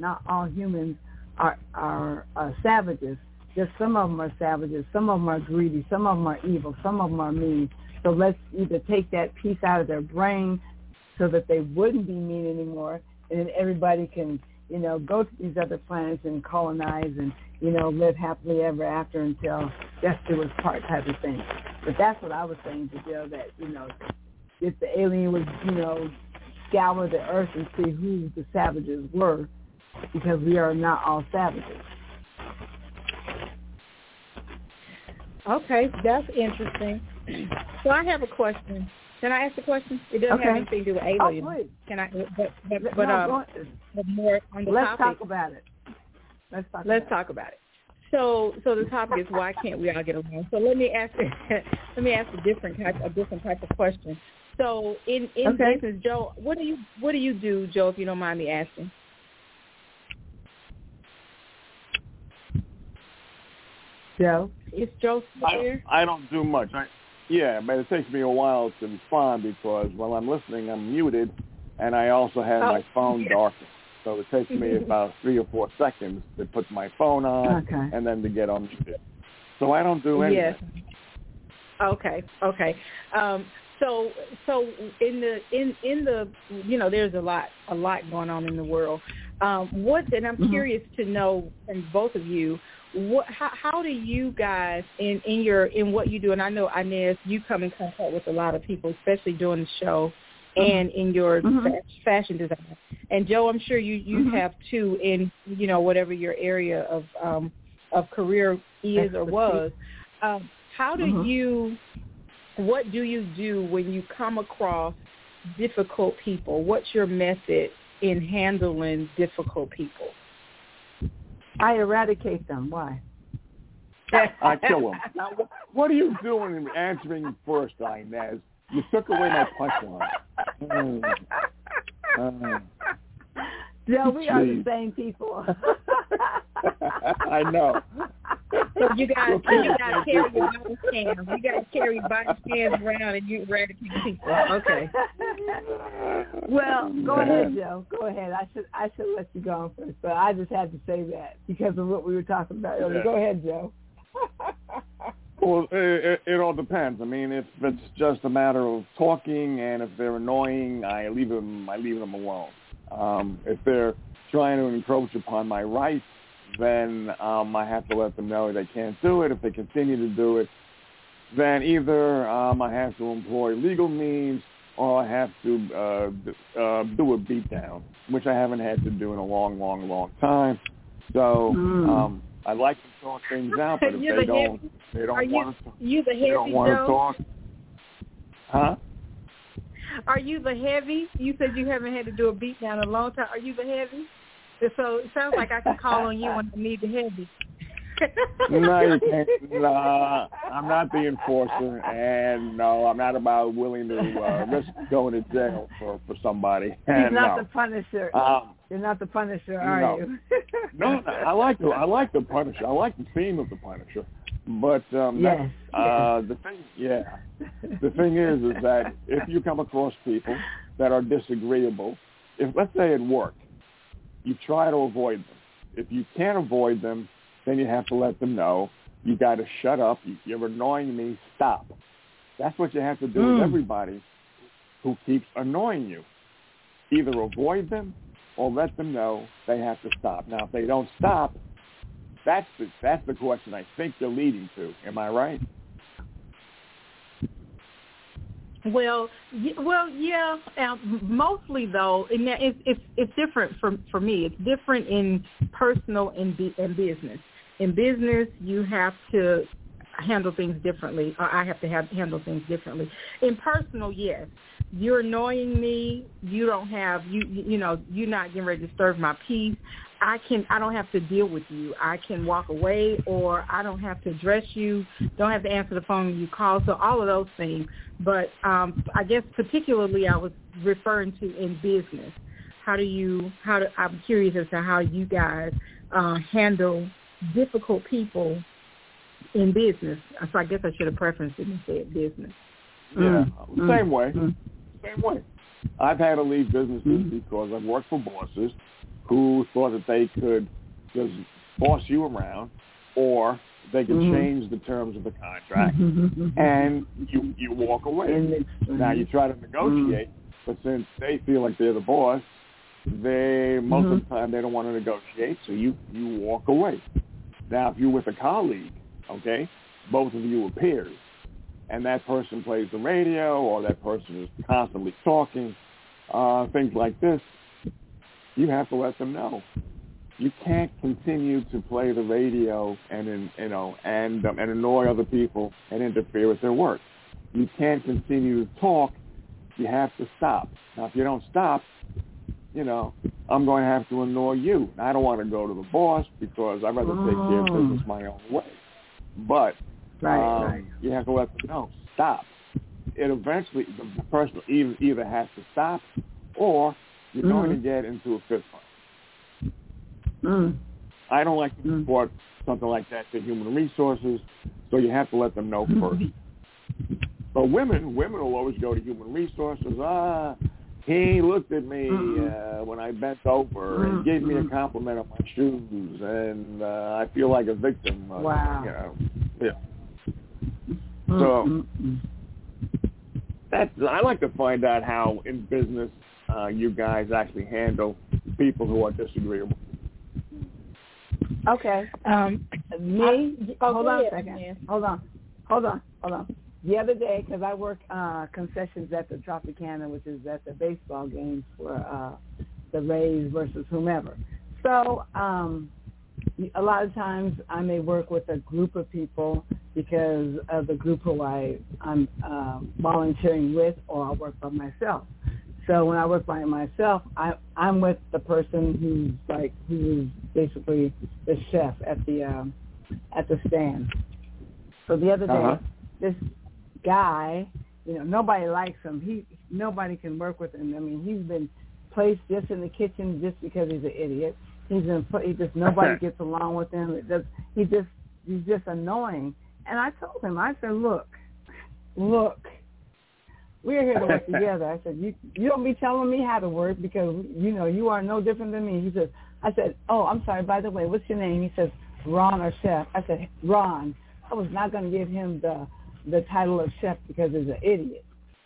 savages. Just some of them are savages. Some of them are greedy. Some of them are evil. Some of them are mean. So let's either take that piece out of their brain so that they wouldn't be mean anymore, and then everybody can, go to these other planets and colonize and, live happily ever after until death do us part type of thing. But that's what I was saying to Jill, that, if the alien would, scour the earth and see who the savages were, because we are not all savages. Okay, that's interesting. So I have a question. Can I ask a question? It doesn't have anything to do with aliens. Oh, please. Can I? But more on the Let's topic. talk about it. Let's talk about it. So the topic is why can't we all get along? So let me ask a different type of question. So in business, Joe, what do you do, Joe? If you don't mind me asking. Joe? Is Joe there? I don't do much. But it takes me a while to respond because while I'm listening, I'm muted, and I also have my phone darkened. So it takes me about 3 or 4 seconds to put my phone on and then to get unmuted. So I don't do anything. Yes. Okay. So in the there's a lot going on in the world. And I'm curious to know from both of you, how do you guys in what you do, and I know Inez, you come in contact with a lot of people, especially during the show, and in your fashion design. And Joe, I'm sure you have too in whatever your area of career is or was. How do what do you do when you come across difficult people? What's your method in handling difficult people? I eradicate them. Why? I kill them. Now, what are you doing in answering first, Inez? You took away my punchline. Joe, we are the same people. I know. So you got to carry your body scans. You got to carry body scans around and you eradicate people. Okay. Well, go ahead, Joe. Go ahead. I should let you go on first, but I just had to say that because of what we were talking about earlier. Yeah. Go ahead, Joe. Well, it all depends. I mean, if it's just a matter of talking, and if they're annoying, I leave them alone. If they're trying to encroach upon my rights, then I have to let them know they can't do it. If they continue to do it, then either I have to employ legal means or I have to do a beatdown, which I haven't had to do in a long, long, long time. So I like to talk things out, but if they don't want to talk. Huh? Are you the heavy? You said you haven't had to do a beatdown in a long time. Are you the heavy? So it sounds like I can call on you when I need the heavy. No, you can't. No, I'm not the enforcer, and no, I'm not about willing to risk going to jail for somebody. He's not the Punisher. You're not the Punisher, are you? No, I like the Punisher. I like the theme of the Punisher, but the thing is that if you come across people that are disagreeable, if let's say at work, you try to avoid them. If you can't avoid them, then you have to let them know, you got to shut up. You're annoying me. Stop. That's what you have to do with everybody who keeps annoying you. Either avoid them or let them know they have to stop. Now, if they don't stop, that's the question I think you're leading to. Am I right? Well, yeah. Mostly though, and it's different for me. It's different in personal and business. In business, you have to handle things differently, or I have to handle things differently. In personal, yes, you're annoying me. You don't have you're not getting ready to disturb my peace. I don't have to deal with you. I can walk away, or I don't have to address you. Don't have to answer the phone when you call. So all of those things. But I guess particularly I was referring to in business. I'm curious as to how you guys handle difficult people in business. So I guess I should have preferenced it and said business. Yeah, same way. Same way. I've had to leave businesses because I've worked for bosses who thought that they could just boss you around, or they could change the terms of the contract, and you walk away. Now you try to negotiate, but since they feel like they're the boss, most of the time they don't want to negotiate, so you walk away. Now, if you're with a colleague, okay, both of you are peers, and that person plays the radio, or that person is constantly talking, things like this, you have to let them know. You can't continue to play the radio and annoy other people and interfere with their work. You can't continue to talk. You have to stop. Now, if you don't stop, I'm going to have to annoy you. I don't want to go to the boss because I'd rather take care of business my own way. But you have to let them know, stop. It eventually, the person either has to stop, or you're going to get into a fist fight. I don't like to report something like that to human resources, so you have to let them know first. But women will always go to human resources. He looked at me when I bent over and gave me a compliment on my shoes, and I feel like a victim. Wow. So I like to find out how in business you guys actually handle people who are disagreeable. Okay. Me? Hold on a second. Hold on. the other day, because I work concessions at the Tropicana, which is at the baseball games for the Rays versus whomever. So a lot of times I may work with a group of people because of the group who I'm volunteering with, or I work by myself. So when I work by myself, I'm with the person who's basically the chef at the stand. So the other day, this guy, nobody likes him. Nobody can work with him. I mean, he's been placed just in the kitchen just because he's an idiot. Nobody gets along with him. He's just annoying. And I told him, I said, look, we're here to work together. I said, you don't be telling me how to work because, you are no different than me. I said, oh, I'm sorry, by the way, what's your name? He says, Ron or chef. I said, Ron. I was not going to give him the title of chef because he's an idiot.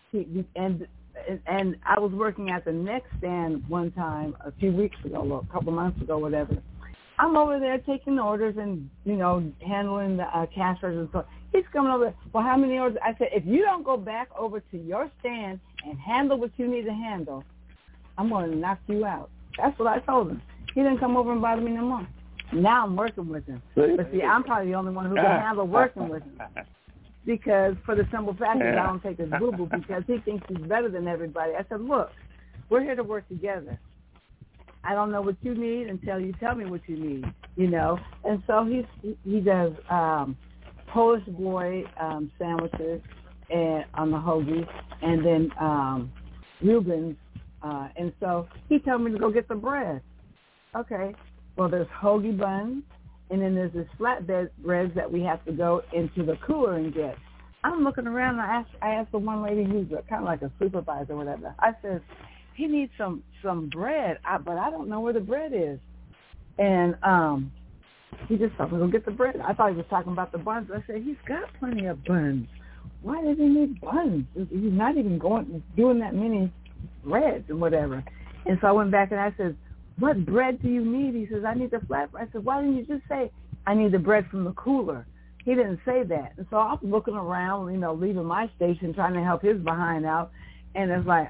And I was working at the next stand one time a few weeks ago, or a couple months ago, whatever. I'm over there taking orders and, handling the cash registers and so he's coming over. Well, how many orders? I said, if you don't go back over to your stand and handle what you need to handle, I'm going to knock you out. That's what I told him. He didn't come over and bother me no more. Now I'm working with him. But see, I'm probably the only one who can handle working with him. Because for the simple fact that I don't take his boo-boo because he thinks he's better than everybody. I said, look, we're here to work together. I don't know what you need until you tell me what you need, And so he does Polish boy sandwiches and on the hoagie, and then Reuben's. And so he told me to go get the bread. Okay. Well, there's hoagie buns, and then there's this flatbed breads that we have to go into the cooler and get. I'm looking around, and I asked the one lady who's kind of like a supervisor or whatever. I said, he needs some bread, but I don't know where the bread is. And he just told me to go get the bread. I thought he was talking about the buns. I said, he's got plenty of buns. Why does he need buns? He's not even doing that many breads and whatever. And so I went back and I said, what bread do you need? He says, I need the flat bread. I said, why didn't you just say, I need the bread from the cooler? He didn't say that. And so I'm looking around, leaving my station, trying to help his behind out. And it's like,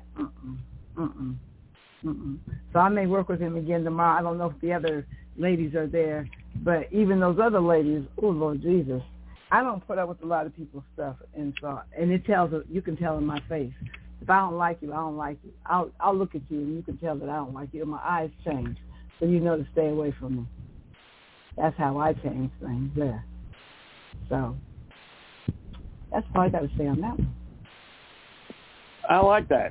So I may work with him again tomorrow. I don't know if the other ladies are there. But even those other ladies, oh, Lord Jesus, I don't put up with a lot of people's stuff. And so, you can tell in my face. If I don't like you, I don't like you. I'll look at you and you can tell that I don't like you. And my eyes change, so you know to stay away from me. That's how I change things there. So that's all I got to say on that one. I like that.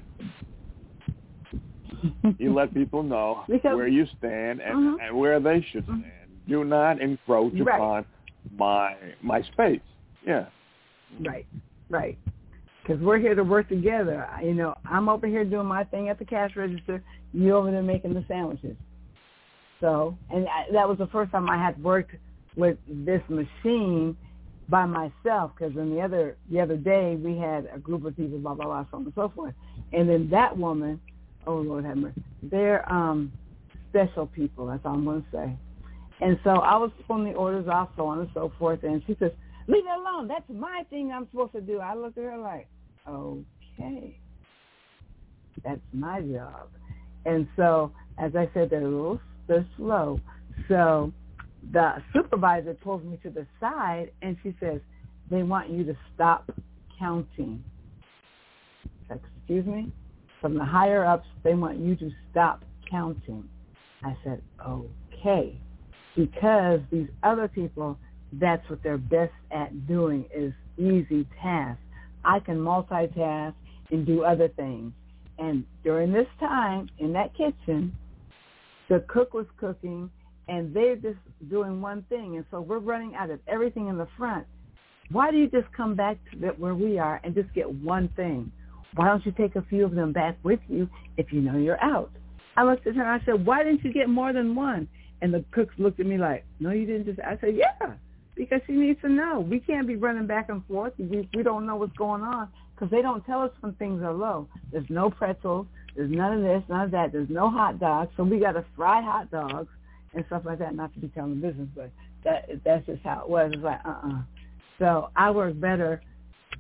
You let people know where you stand and where they should stand. Do not encroach upon my space. Yeah. Right. Because we're here to work together. I'm over here doing my thing at the cash register. You over there making the sandwiches. So, that was the first time I had worked with this machine by myself. Because then the other day we had a group of people, blah blah blah, so on and so forth. And then that woman, oh Lord have mercy, they're special people. That's all I'm going to say. And so I was pulling the orders off, so on and so forth. And she says, leave it alone. That's my thing I'm supposed to do. I looked at her like, okay, that's my job. And so, as I said, they're slow. So the supervisor pulls me to the side, and she says, they want you to stop counting. Excuse me? From the higher-ups, they want you to stop counting. I said, okay, because these other people, that's what they're best at doing is easy tasks. I can multitask and do other things. And during this time in that kitchen, the cook was cooking and they're just doing one thing. And so we're running out of everything in the front. Why do you just come back to where we are and just get one thing? Why don't you take a few of them back with you if you know you're out? I looked at her and I said, why didn't you get more than one? And the cooks looked at me like, no, you didn't just. I said, yeah. Because she needs to know. We can't be running back and forth. We don't know what's going on because they don't tell us when things are low. There's no pretzels. There's none of this, none of that. There's no hot dogs. So we got to fry hot dogs and stuff like that. Not to be telling business, but that's just how it was. It's like, So I work better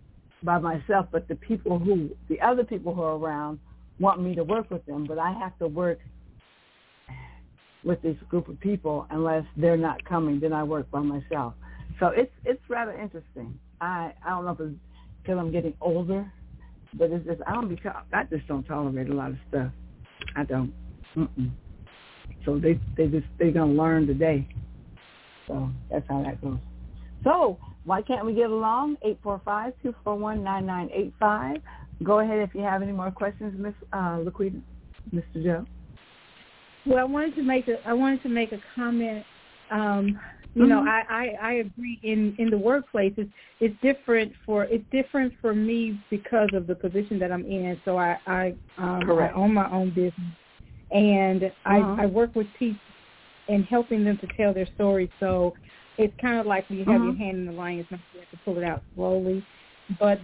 by myself, but the other people who are around want me to work with them, but I have to work with this group of people unless they're not coming. Then I work by myself. So it's rather interesting. I don't know if it's because I'm getting older, but it's just I just don't tolerate a lot of stuff. I don't. So they're gonna learn today. So that's how that goes. So why can't we get along? 845-241-9985. Go ahead if you have any more questions, Miss Laquita, Mr. Joe. Well, I wanted to make a comment. You know, I agree. In the workplace, it's different for me because of the position that I'm in. So I own my own business, and I work with people and helping them to tell their story. So it's kind of like when you have your hand in the lion's mouth, you have to pull it out slowly. But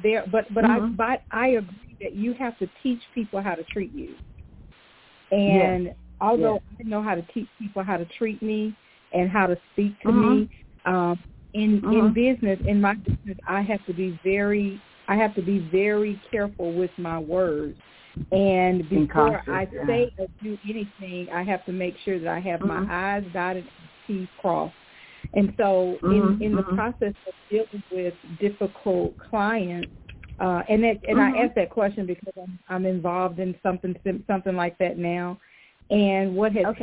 I agree that you have to teach people how to treat you. And although I know how to teach people how to treat me and how to speak to me, in business, in my business, I have to be very careful with my words. And before I say or do anything, I have to make sure that I have my I's dotted and T's crossed. And so in the process of dealing with difficult clients, and I asked that question because I'm involved in something like that now. And what has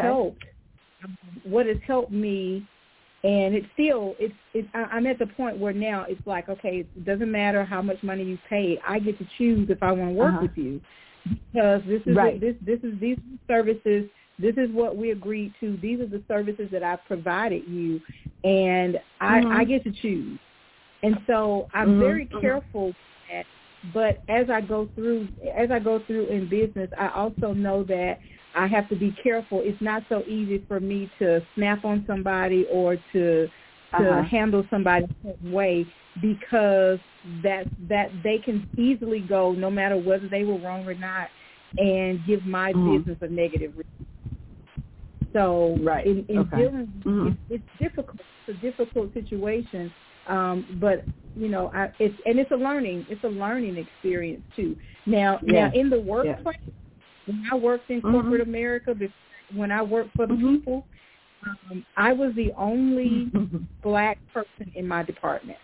helped me, and I'm at the point where now it's like, okay, it doesn't matter how much money you pay. I get to choose if I want to work with you, because these are services. This is what we agreed to. These are the services that I've provided you, and I get to choose. And so I'm very careful with that. But as I go through in business, I also know that I have to be careful. It's not so easy for me to snap on somebody or to handle somebody a certain way, because that they can easily go, no matter whether they were wrong or not, and give my business a negative review. So in dealing, it's difficult. It's a difficult situation, but you know, it's a learning experience too. Now in the workplace, when I worked in corporate America, when I worked for the people, I was the only black person in my department,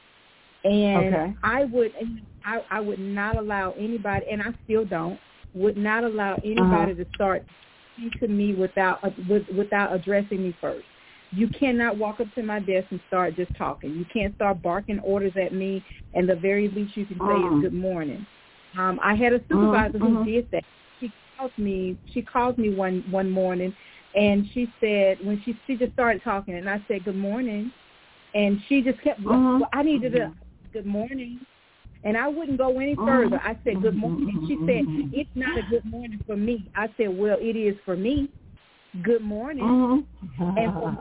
and I would not allow anybody, and I still would not allow anybody to start to me without addressing me first. You cannot walk up to my desk and start just talking. You can't start barking orders at me, and the very least you can say is good morning. I had a supervisor who did that. She called me one morning, and she said, when she just started talking, and I said good morning, and she just kept I needed a good morning. And I wouldn't go any further. I said, good morning. And she said, it's not a good morning for me. I said, well, it is for me. Good morning. And from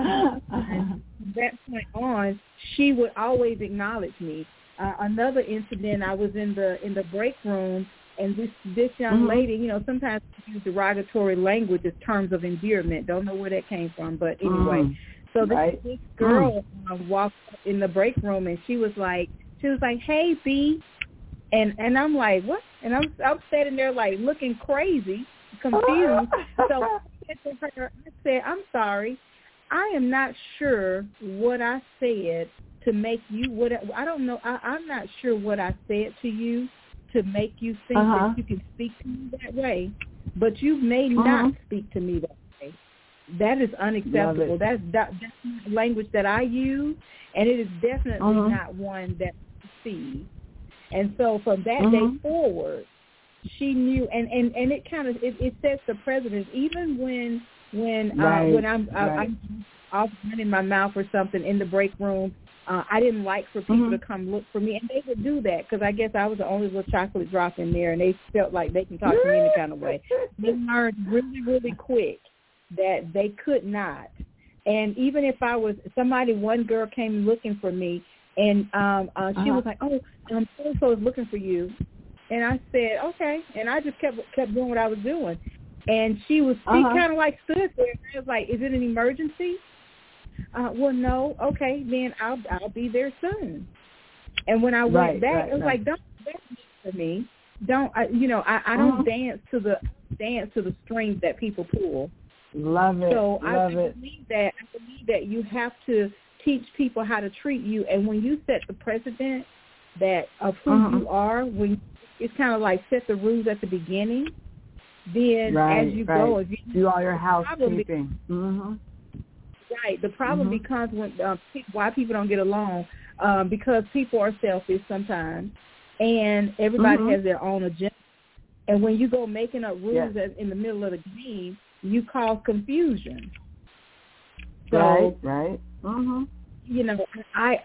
that point on, she would always acknowledge me. Another incident, I was in the break room, and this young lady, you know, sometimes we use derogatory language as terms of endearment. Don't know where that came from, but anyway. So this girl walked in the break room, and she was like, hey, B. And I'm like, what? And I'm standing there like looking crazy, confused. So I said to her, I'm sorry. I am not sure what I said to make you, I don't know. I'm not sure what I said to you to make you think that you can speak to me that way. But you may not speak to me that way. That is unacceptable. That's not language that I use, and it is definitely not one that I see. And so from that day forward, she knew, and it kind of it sets the precedent. Even when I'm running my mouth or something in the break room, I didn't like for people to come look for me, and they would do that because I guess I was the only little chocolate drop in there, and they felt like they can talk to me any kind of way. They learned really, really quick that they could not. And even if one girl came looking for me, and she was like, oh, so-and-so is looking for you. And I said, okay. And I just kept doing what I was doing. And she kind of like stood there. And I was like, is it an emergency? Well, no. Okay, then I'll be there soon. And when I went back, it was like, don't dance for me. Don't I don't dance to the strings that people pull. Love it. So I believe that you have to teach people how to treat you. And when you set the precedent of who you are, when it's kind of like set the rules at the beginning, then as you go, if you do all your housekeeping. Right. The problem becomes when why people don't get along, because people are selfish sometimes, and everybody has their own agenda. And when you go making up rules in the middle of the game, you cause confusion. So, right. You know, I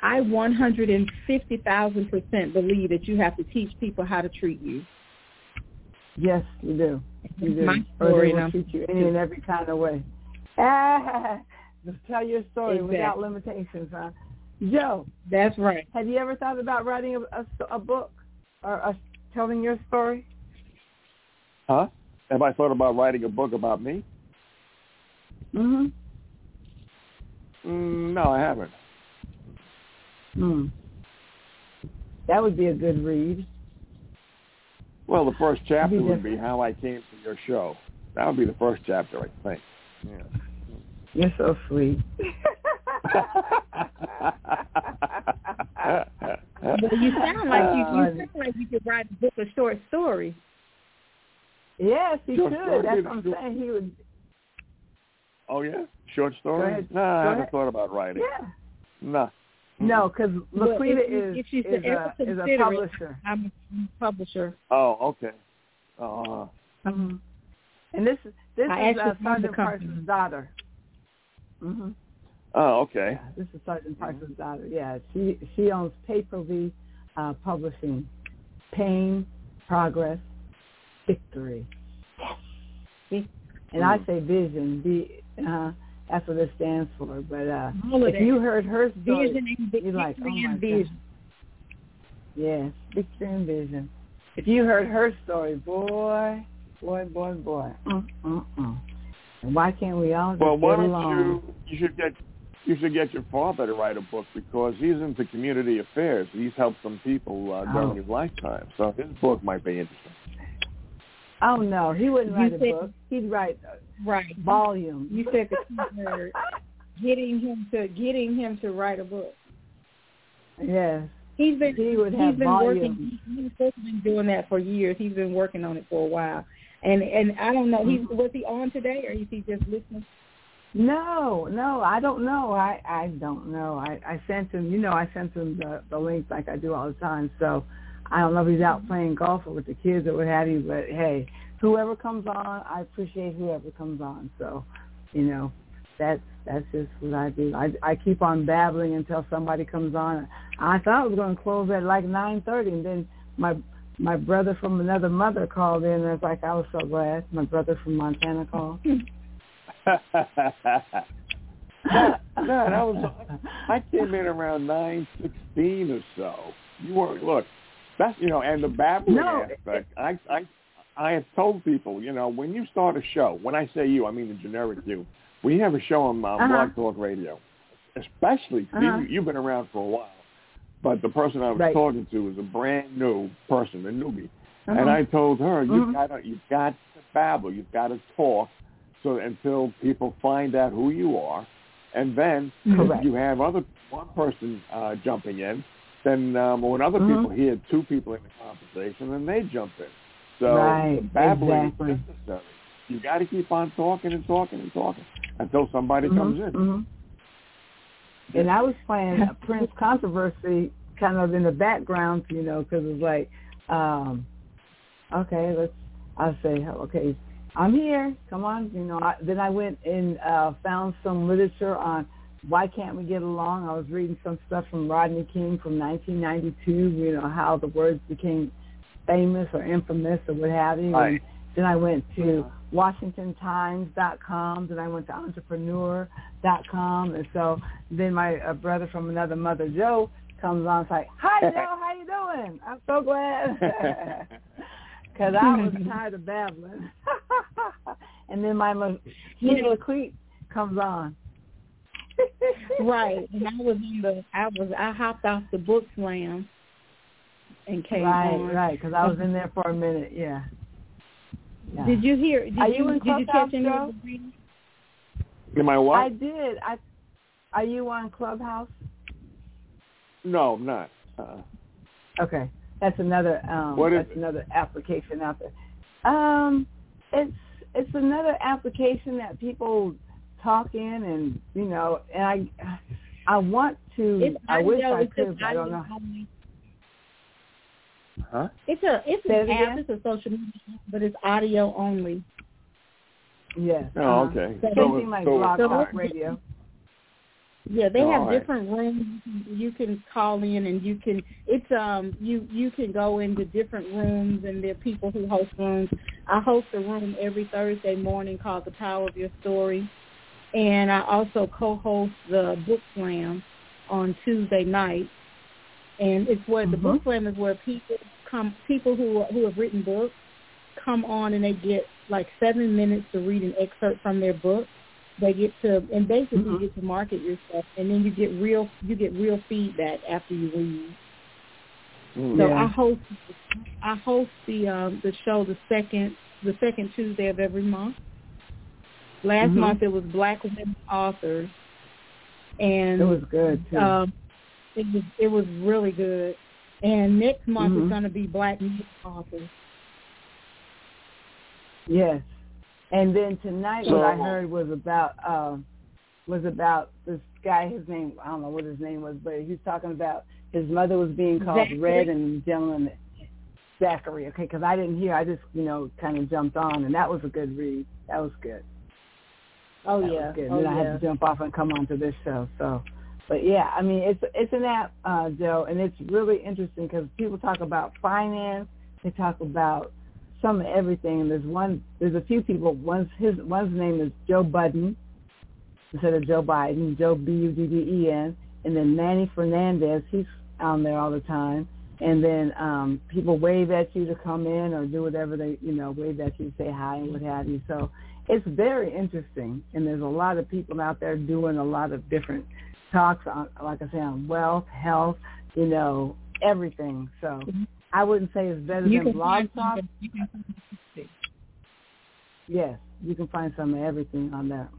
150,000% believe that you have to teach people how to treat you. Yes, you do. You do. My story, or they will treat you any and every kind of way. Just tell your story without limitations, huh? Joe. That's right. Have you ever thought about writing a book or telling your story? Huh? Have I thought about writing a book about me? No, I haven't. That would be a good read. Well, the first chapter would be how I came to your show. That would be the first chapter, I think. Yeah. You're so sweet. Well, you sound like you could write a book of short stories. Yes, he could. That's what I'm saying. He would. Oh yeah, short stories. No, I haven't thought about writing. Yeah. No, because Laquita is a publisher. I'm a publisher. Oh, okay. And this is Sergeant Parks' daughter. Oh, okay. This is Sergeant Parks' daughter. Yeah, she owns Pay-Per-View Publishing. Pain, Progress, Victory. And I say vision. That's what it stands for. But if you heard her story, you're like, oh my God. Yes, victory and vision. If you heard her story, boy. And why can't we all just get along? You should get your father to write a book because he's into community affairs. He's helped some people during his lifetime, so his book might be interesting. Oh no, he wouldn't write a book. He'd write volumes. You said the key word, getting him to write a book. Yes. He's been volumes. He's been doing that for years. He's been working on it for a while. And I don't know. Was he on today, or is he just listening? No, I don't know. I don't know. I sent him. I sent him the links like I do all the time. So I don't know if he's out playing golf or with the kids or what have you. But hey, whoever comes on, I appreciate whoever comes on. So, that's just what I do. I keep on babbling until somebody comes on. I thought I was going to close at like 9:30, and then my brother from another mother called in, and I was like, I was so glad. My brother from Montana called. I came in around 9:16 or so. You weren't. Look, that's and the babbling aspect. I have told people, when you start a show. When I say you, I mean the generic you. When you have a show on Blog Talk Radio, especially you've been around for a while. But the person I was talking to was a brand new person, a newbie. And I told her, you've got to babble, you've got to talk so until people find out who you are. And then if you have one person jumping in, then when other people hear two people in the conversation, then they jump in. So babbling is necessary. You got to keep on talking and talking and talking until somebody comes in. And I was playing Prince Controversy kind of in the background, because it's like, okay, I'll say, okay, I'm here. Come on. Then I went and found some literature on why can't we get along. I was reading some stuff from Rodney King from 1992, how the words became famous or infamous or what have you. Right. Then I went to WashingtonTimes.com. Then I went to Entrepreneur.com. And so then my brother from another mother, Joe, comes on and is like, hi, Joe, how you doing? I'm so glad. Because I was tired of babbling. And then my Laquita comes on. Right. And I hopped off the book slam and came on. Right, because I was in there for a minute, yeah. Did you hear? Are you in Clubhouse, did you catch any Joe? of the readings? Am I what? I did. Are you on Clubhouse? No, I'm not. Okay, that's another another application out there. It's another application that people talk in, and and I want to. I wish I could, but I don't know. Huh? It's an app. It's a social media, but it's audio only. Yes. Oh, okay. Something like Blog Talk Radio. Yeah, they have different rooms. You can call in, and you can. It's you can go into different rooms, and there are people who host rooms. I host a room every Thursday morning called The Power of Your Story, and I also co-host the Book Slam on Tuesday night. And it's where the Book Slam is where people who have written books come on, and they get like 7 minutes to read an excerpt from their book. They get to, and basically you get to market yourself, and then you get real feedback after you read. So I host the show the second Tuesday of every month. Last month it was Black women authors, and it was good too. It was really good. And next month is going to be Black men authors. Yes. And then tonight, what I heard was about this guy. His name, I don't know what his name was, but he was talking about his mother was being called Zachary. Red, and the gentleman Zachary. Okay, because I didn't hear. I just kind of jumped on, and that was a good read. That was good. Oh that yeah. Was good. Oh, then I had to jump off and come on to this show. So, but yeah, I mean it's an app, Joe, and it's really interesting because people talk about finance. They talk about some of everything, and there's a few people. One's name is Joe Budden instead of Joe Biden, Joe Budden, and then Manny Fernandez. He's on there all the time, and then people wave at you to come in or do whatever they wave at you to say hi and what have you. So it's very interesting, and there's a lot of people out there doing a lot of different talks on, like I say, on wealth, health, everything. So. I wouldn't say it's better than Blog Talk. Yes, you can find some of everything on there.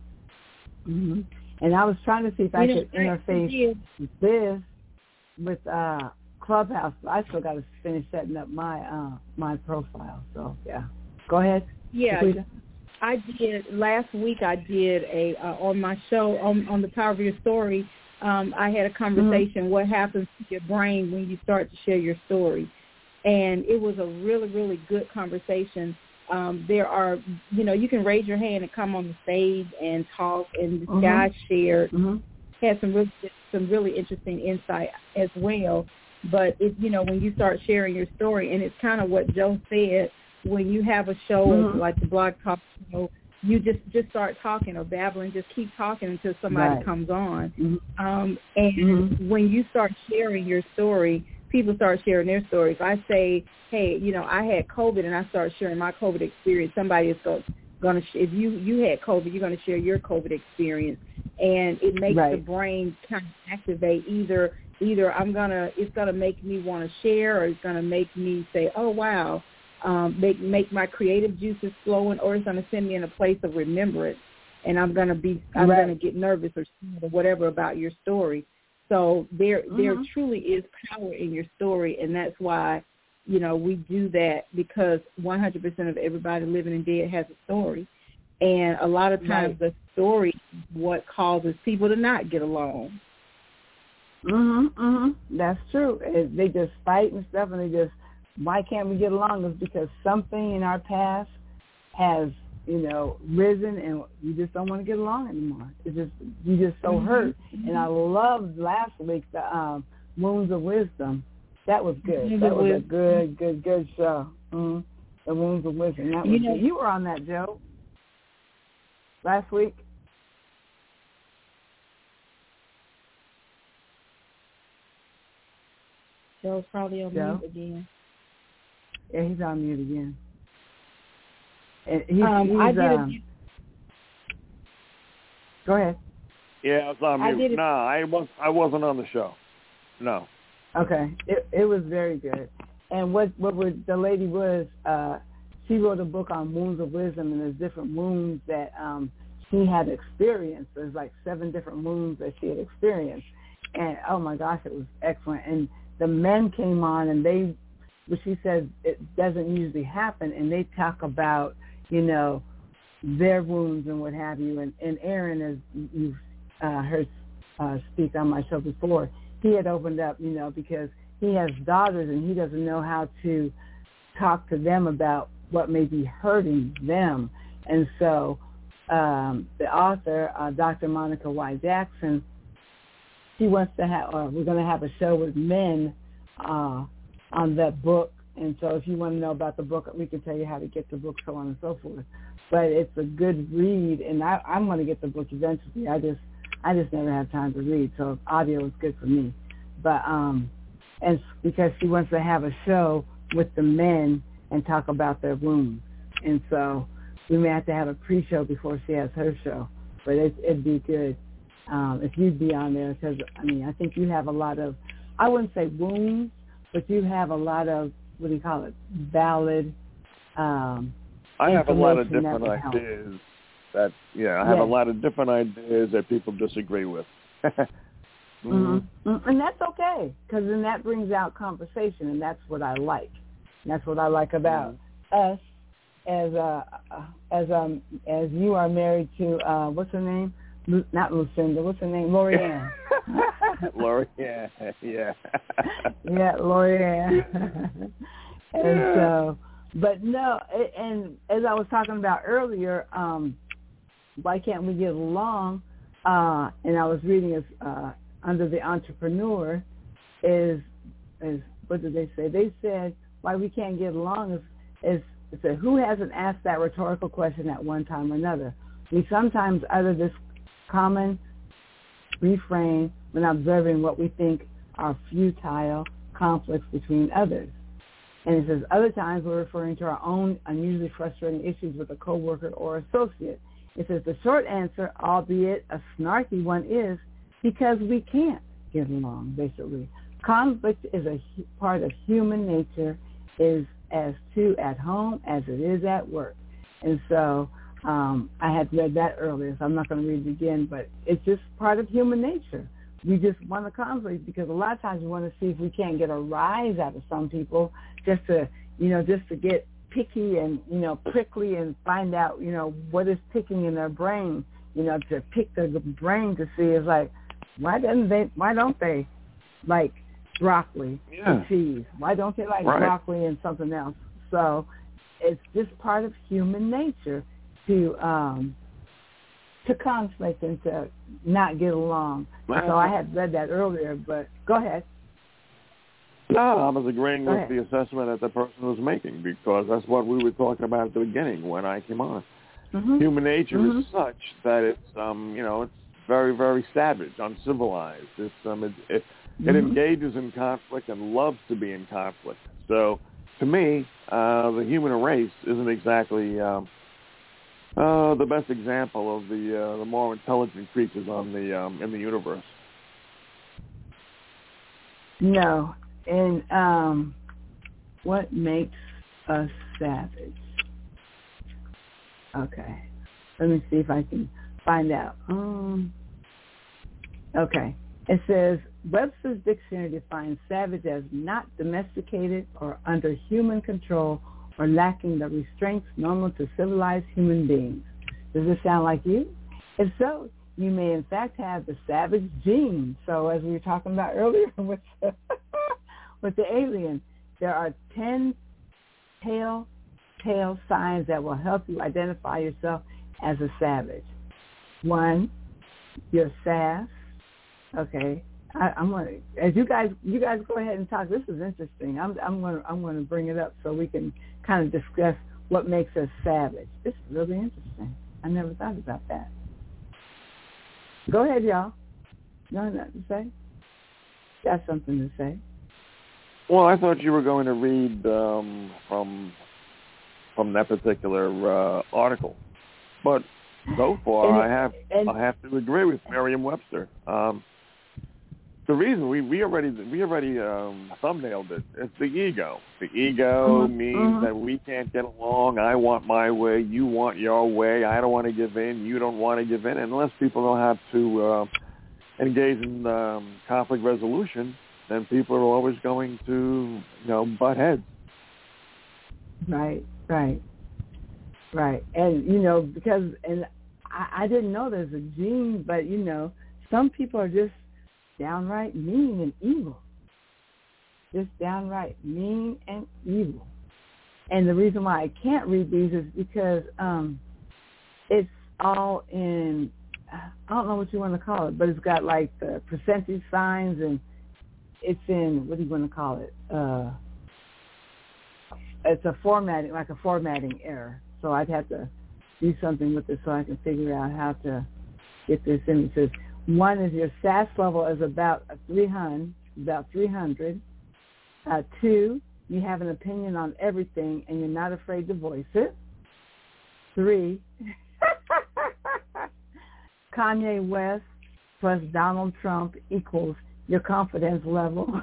And I was trying to see if I could interface this with Clubhouse. But I still got to finish setting up my profile. So yeah, go ahead. Yeah, Laquita. I did last week. I did on my show on The Power of Your Story. I had a conversation, what happens to your brain when you start to share your story. And it was a really, really good conversation. There are, you can raise your hand and come on the stage and talk. And this guy shared, had some really interesting insight as well. But, when you start sharing your story, and it's kind of what Joe said, when you have a show like the Blog Talk show, you just start talking or babbling, just keep talking until somebody comes on. And when you start sharing your story, people start sharing their stories. If I say, hey, I had COVID, and I start sharing my COVID experience, somebody is going to, if you had COVID, you're going to share your COVID experience. And it makes the brain kind of activate either it's going to make me want to share, or it's going to make me say, oh, wow. Make my creative juices flowing, or it's going to send me in a place of remembrance, and I'm going to get nervous or whatever about your story. So there truly is power in your story, and that's why we do that, because 100% of everybody living and dead has a story, and a lot of times the story is what causes people to not get along. That's true. They just fight and stuff, and they just. Why can't we get along? Is because something in our past has, risen, and you just don't want to get along anymore. You're just so hurt. And I loved last week the Wounds of Wisdom. That was good. That was a good show. The Wounds of Wisdom. That was good. You were on that, Joe, last week. Joe's probably on mute again. Yeah, he's on mute again. And go ahead. Yeah, I was on mute. No, I wasn't on the show. No. Okay, it was very good. And the lady was, she wrote a book on wounds of wisdom, and there's different wounds that she had experienced. There's like 7 different wounds that she had experienced. And, oh, my gosh, it was excellent. And the men came on, and which she says it doesn't usually happen, and they talk about, their wounds and what have you. And Aaron, as you've heard speak on my show before, he had opened up, because he has daughters and he doesn't know how to talk to them about what may be hurting them. And so the author, Dr. Monica Y. Jackson, she wants to have, we're going to have a show with men on that book. And so if you want to know about the book, we can tell you how to get the book, so on and so forth. But it's a good read, and I'm going to get the book eventually. I just never have time to read, so audio is good for me. But and because she wants to have a show with the men and talk about their wounds, and so we may have to have a pre-show before she has her show. But it'd be good if you'd be on there, because I think you have a lot of, I wouldn't say wounds, but you have a lot of, what do you call it, valid. I have a lot of different ideas that, I have a lot of different ideas that people disagree with. And that's okay, because then that brings out conversation, and that's what I like. And that's what I like about us, as you are married to what's her name? Not Lucinda. What's her name? Lorianne. Lorianne, yeah. Yeah, Lorianne. And so, but no, and as I was talking about earlier, why can't we get along? And I was reading under the entrepreneur is what did they say? They said why we can't get along is said, who hasn't asked that rhetorical question at one time or another? We sometimes utter this common refrain when observing what we think are futile conflicts between others. And it says other times we're referring to our own unusually frustrating issues with a coworker or associate. It says the short answer, albeit a snarky one, is because we can't get along, basically. Conflict is a part of human nature, is as true at home as it is at work. And so I had read that earlier, so I'm not going to read it again, but it's just part of human nature. We just want a conflict because a lot of times we want to see if we can't get a rise out of some people just to get picky and, prickly and find out, what is ticking in their brain, to pick their brain to see is like, why don't they like broccoli and cheese? Why don't they like broccoli and something else? So it's just part of human nature to conflict and to not get along. So I had read that earlier, but go ahead. No, I was agreeing with the assessment that the person was making because that's what we were talking about at the beginning when I came on. Human nature is such that it's, it's very, very savage, uncivilized. It engages in conflict and loves to be in conflict. So to me, the human race isn't exactly the best example of the more intelligent creatures on in the universe. No. And what makes us savage? Okay. Let me see if I can find out. Okay. It says, Webster's dictionary defines savage as not domesticated or under human control or lacking the restraints normal to civilized human beings. Does this sound like you? If so, you may in fact have the savage gene. So as we were talking about earlier with the alien, there are 10 telltale signs that will help you identify yourself as a savage. 1, your sass. Okay, I'm gonna, as you guys go ahead and talk. This is interesting. I'm gonna bring it up so we can kind of discuss what makes us savage. This is really interesting. I never thought about that. Go ahead, y'all. You have nothing to say? Got something to say? Well, I thought you were going to read from that particular article, but so far I have to agree with Merriam-Webster. the reason we already thumbnailed it. It's the ego. The ego means that we can't get along. I want my way. You want your way. I don't want to give in. You don't want to give in. And unless people know how to engage in conflict resolution, then people are always going to, butt heads. Right. And, because, and I didn't know there's a gene, but, some people are just downright mean and evil. Just downright mean and evil. And the reason why I can't read these is because it's all in, I don't know what you want to call it, but it's got like the percentage signs, and it's in, what do you want to call it? It's a formatting error. So I'd have to do something with it so I can figure out how to get this in. It says, 1 is your SAS level is about 300. 2, you have an opinion on everything and you're not afraid to voice it. 3, Kanye West plus Donald Trump equals your confidence level.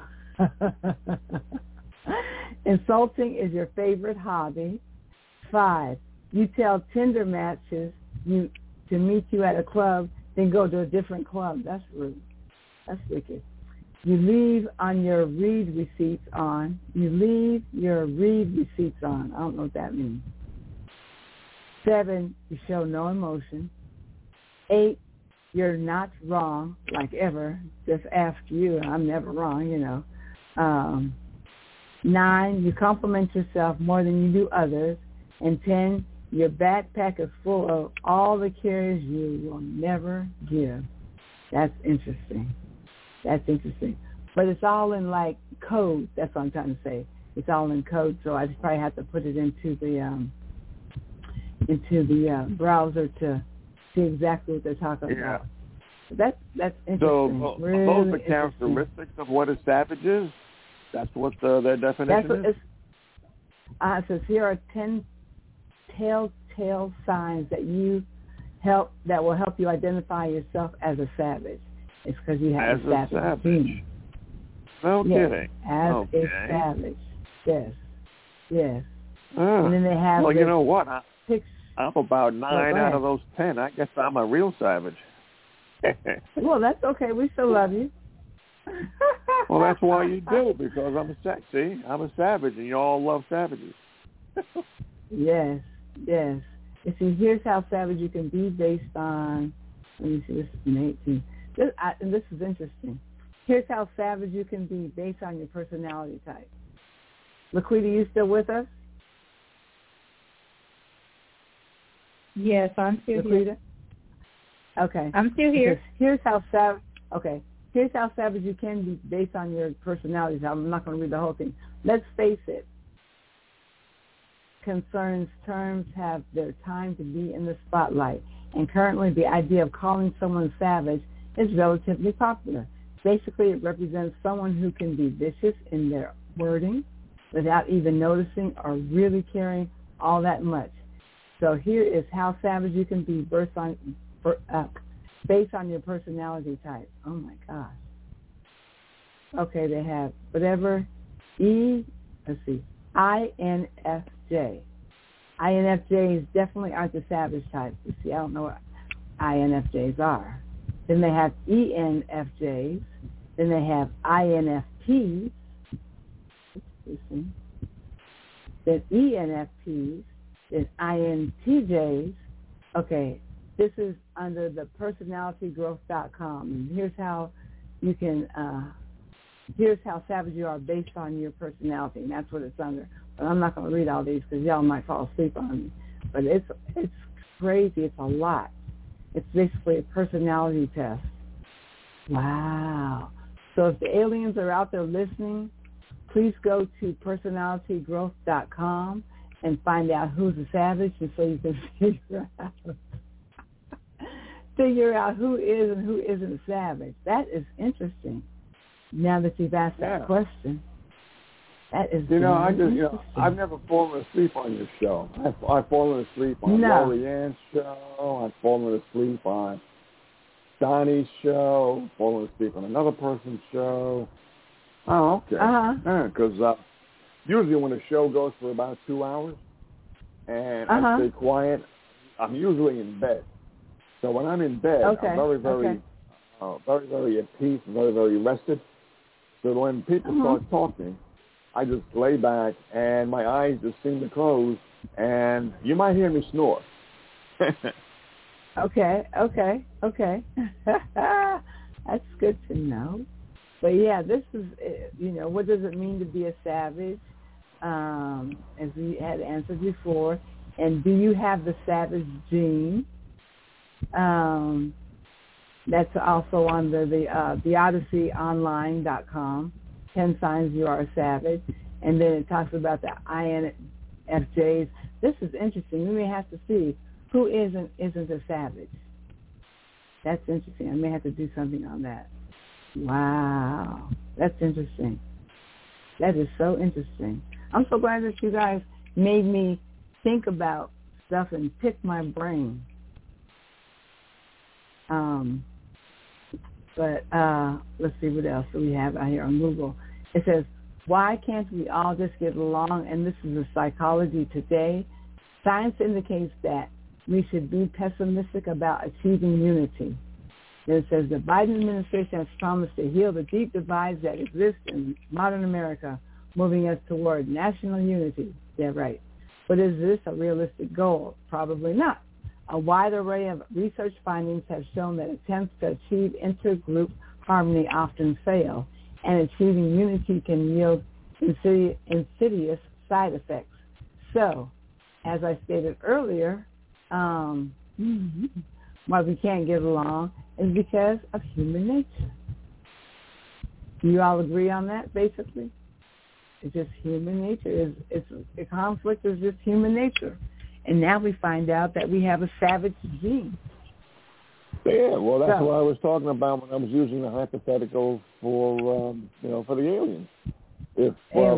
Insulting is your favorite hobby. 5, you tell Tinder matches to meet you at a club, then go to a different club. That's rude. That's wicked. You leave your read receipts on. I don't know what that means. 7, you show no emotion. 8, you're not wrong, like ever. Just ask you. I'm never wrong, 9, you compliment yourself more than you do others. And 10, your backpack is full of all the cares you will never give. That's interesting. But it's all in like code. That's what I'm trying to say. It's all in code, so I just probably have to put it into the browser to see exactly what they're talking about. That's interesting. So really those the characteristics of what a savage is? That's what their definition is? It says here are 10 telltale signs that will help you identify yourself as a savage. It's because you have a savage gene. No kidding. As a savage. Yes. And then they have. Well, you know what? I'm about 9 out of those 10. I guess I'm a real savage. Well, that's okay. We still love you. Well, that's why you do, because I'm a savage, and you all love savages. Yes. You see, here's how savage you can be based on, let me see, this is in 18. And this is interesting. Here's how savage you can be based on your personality type. Laquita, you still with us? Yes, I'm still here. Okay. I'm still here. Here's how savage you can be based on your personality type. I'm not going to read the whole thing. Let's face it. Concerns terms have their time to be in the spotlight, and currently the idea of calling someone savage is relatively popular. Basically, it represents someone who can be vicious in their wording without even noticing or really caring all that much. So here is how savage you can be based on your personality type. Oh, my gosh. Okay, they have whatever INFJ. INFJs definitely aren't the savage type. You see, I don't know what INFJs are. Then they have ENFJs. Then they have INFPs. Then ENFPs. Then INTJs. Okay, this is under the personalitygrowth.com. And here's how you can, here's how savage you are based on your personality. And that's what it's under. But I'm not going to read all these because y'all might fall asleep on me. But it's crazy. It's a lot. It's basically a personality test. Wow. So if the aliens are out there listening, please go to personalitygrowth.com and find out who's a savage, and so you can figure out who is and who isn't a savage. That is interesting. Now that you've asked that question. That is I've never fallen asleep on your show. I've fallen asleep on Lori Ann's show. I've fallen asleep on Donnie's show, falling asleep on another person's show. Oh, okay. Because usually when a show goes for about 2 hours and I stay quiet, I'm usually in bed. So when I'm in bed, I'm very, very at peace, very, very rested. So when people start talking, I just lay back and my eyes just seem to close, and you might hear me snore. Okay. That's good to know. But yeah, this is, what does it mean to be a savage? As we had answered before. And do you have the savage gene? That's also on the odysseyonline.com, 10 Signs You Are a Savage. And then it talks about the INFJs. This is interesting. We may have to see who isn't a savage. That's interesting. I may have to do something on that. Wow. That's interesting. That is so interesting. I'm so glad that you guys made me think about stuff and pick my brain. But let's see what else do we have out here on Google. It says, why can't we all just get along? And this is a Psychology Today. Science indicates that we should be pessimistic about achieving unity. Then it says the Biden administration has promised to heal the deep divides that exist in modern America, moving us toward national unity. Yeah, right. But is this a realistic goal? Probably not. A wide array of research findings have shown that attempts to achieve intergroup harmony often fail, and achieving unity can yield insidious side effects. So, as I stated earlier, why we can't get along is because of human nature. Do you all agree on that, basically? It's just human nature. A conflict is just human nature. And now we find out that we have a savage gene. Yeah, well, that's what I was talking about when I was using the hypothetical for the aliens. If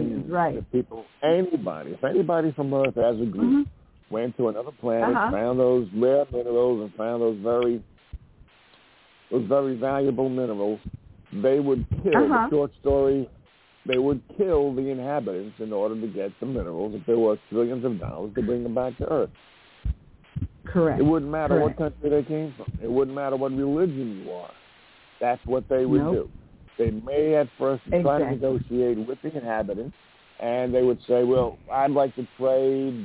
anybody from Earth as a group went to another planet, found those rare minerals, and found those very valuable minerals, they would kill the short story. They would kill the inhabitants in order to get the minerals if they were trillions of dollars to bring them back to Earth. Correct. It wouldn't matter what country they came from. It wouldn't matter what religion you are. That's what they would do. They may at first try to negotiate with the inhabitants, and they would say, well, I'd like to trade,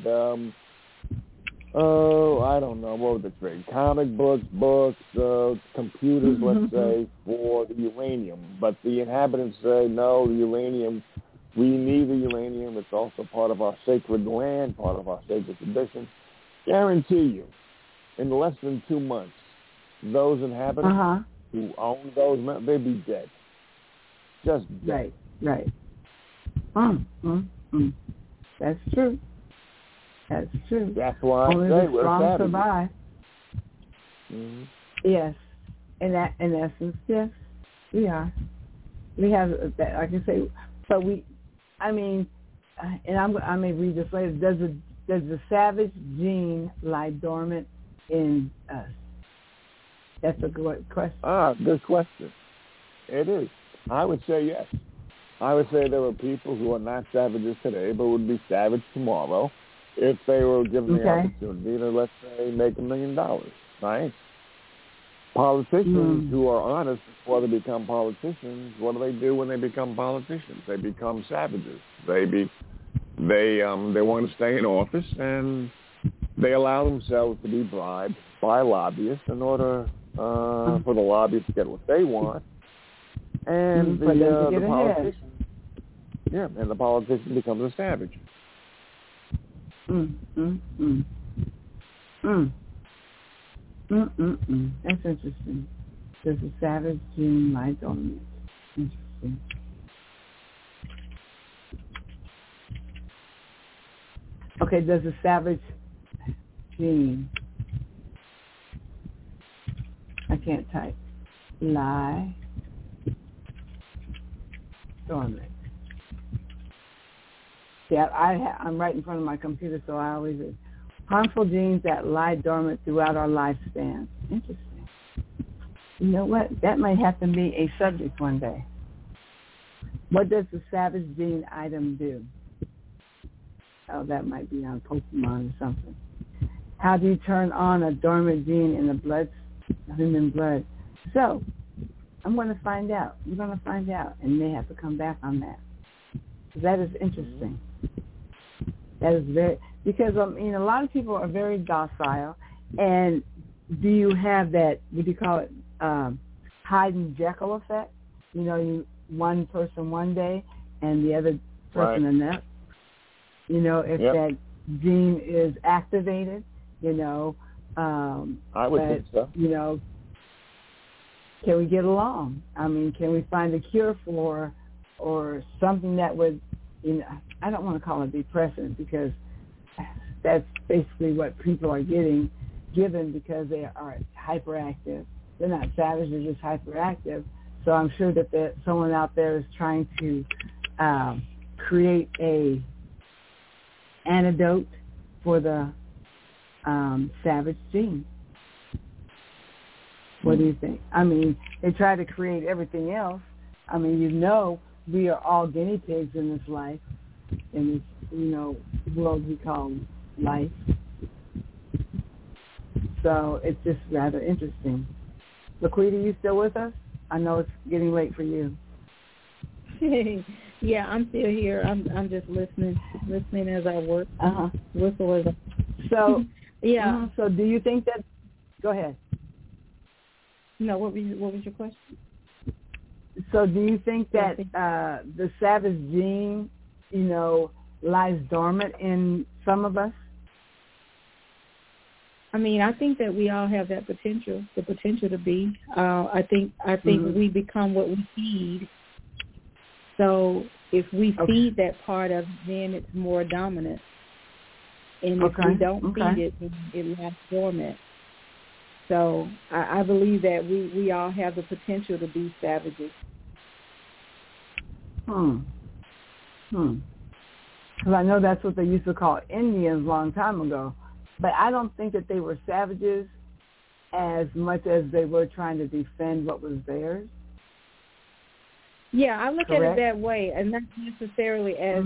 I don't know, what would they trade? Comic books, computers, let's say, for the uranium. But the inhabitants say, no, the uranium, we need the uranium. It's also part of our sacred land, part of our sacred tradition. Guarantee you, in less than 2 months, those inhabitants who own those, they'd be dead. Just dead. Right. That's true. That's true. That's why only I say the strong we're survive. Yes. In essence, yes, we are. We have that. I can say, but I may read this later. Does the savage gene lie dormant in us? That's a good question. Good question. It is. I would say yes. I would say there are people who are not savages today, but would be savage tomorrow if they were given the opportunity to, let's say, make $1 million, right? Politicians who are honest before they become politicians, what do when they become politicians? They become savages. They want to stay in office, and they allow themselves to be bribed by lobbyists in order for the lobbyists to get what they want, and the politician becomes a savage. That's interesting. Does the savage gene lie dormant? Interesting. Okay, does the savage gene, I can't type, lie dormant? Yeah, I'm right in front of my computer, so I always harmful genes that lie dormant throughout our lifespan. Interesting. You know what? That might have to be a subject one day. What does the savage gene item do? Oh, that might be on Pokemon or something. How do you turn on a dormant gene in the human blood? So, I'm going to find out. We're going to find out, and may have to come back on that. That is interesting. That is because a lot of people are very docile, and do you have that, what do you call it, Hyde and Jekyll effect? One person one day and the other person the next. If that gene is activated, I would think so. Can we get along? I mean, can we find a cure for, or something that would, I don't want to call it depressant, because that's basically what people are given because they are hyperactive. They're not savage, they're just hyperactive. So I'm sure that someone out there is trying to create a antidote for the savage gene. What do you think? I mean, they try to create everything else. I mean, we are all guinea pigs in this life, in this, world we call life. So it's just rather interesting. Laquita, you still with us? I know it's getting late for you. Yeah, I'm still here. I'm just listening as I work. Whistle as I... So yeah. So do you think that? Go ahead. No, what was your question? So do you think that the savage gene, lies dormant in some of us? I mean, I think that we all have that potential, the potential to be. I think we become what we feed. So if we feed that part of it, then it's more dominant. And if we don't feed it, then it lies dormant. So I believe that we all have the potential to be savages. Because I know that's what they used to call Indians a long time ago. But I don't think that they were savages as much as they were trying to defend what was theirs. Yeah, I look at it that way, and not necessarily as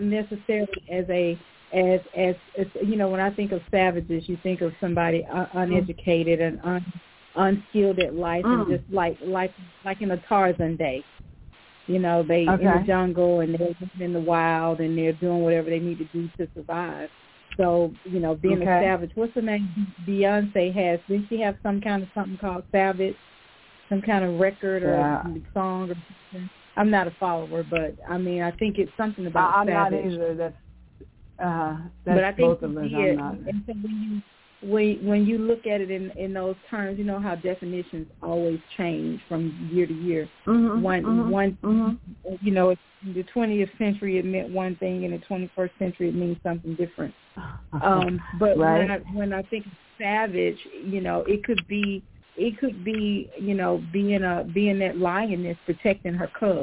when I think of savages, you think of somebody uneducated and unskilled at life, and just like in a Tarzan day. They in the jungle and they're in the wild and they're doing whatever they need to do to survive. So, being a savage, what's the name Beyonce has? Didn't she have some kind of something called Savage, some kind of record or song or something? I'm not a follower, but, I mean, I think it's something about I'm savage. I'm not either. That's but I think both of us. I'm not. And so when you look at it in those terms, you know how definitions always change from year to year. In the 20th century it meant one thing, in the 21st century it means something different. But when I think of savage, it could be being that lioness protecting her cubs.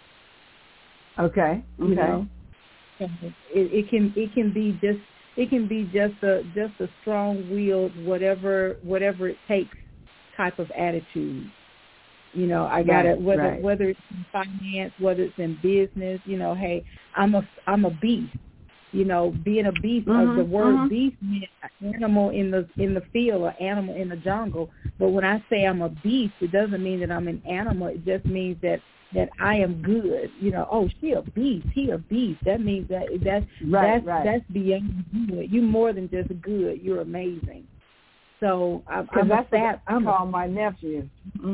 It can be just a strong-willed whatever it takes type of attitude. I got it. Whether it's in finance, whether it's in business. Hey, I'm a beast. Being a beast. The word beast means an animal in the field or animal in the jungle. But when I say I'm a beast, it doesn't mean that I'm an animal. It just means that I am good. Oh, she a beast. He a beast. That means that's beyond good. You're more than just good. You're amazing. So I'm call my nephew.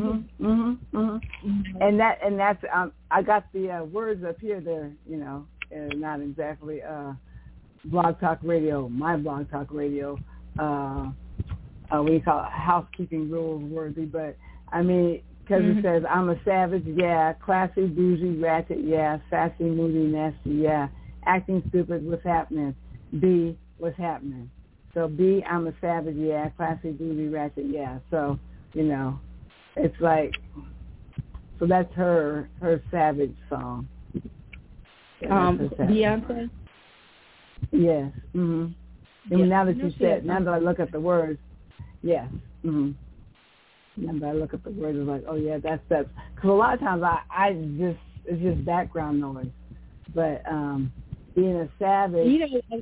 And that's I got the words up here. They're not exactly Blog Talk Radio. My Blog Talk Radio. We call it housekeeping rules worthy, but I mean. Because it says, I'm a savage, yeah. Classy, bougie, ratchet, yeah. Sassy, moody, nasty, yeah. Acting stupid, what's happening? B, what's happening? So B, I'm a savage, yeah. Classy, bougie, ratchet, yeah. So, it's like, so that's her savage song. Beyonce? Yes. And now that you said, now that I look at the words, yes. And I look at the word, it's like, oh yeah, that's because a lot of times it's just background noise. But being a savage,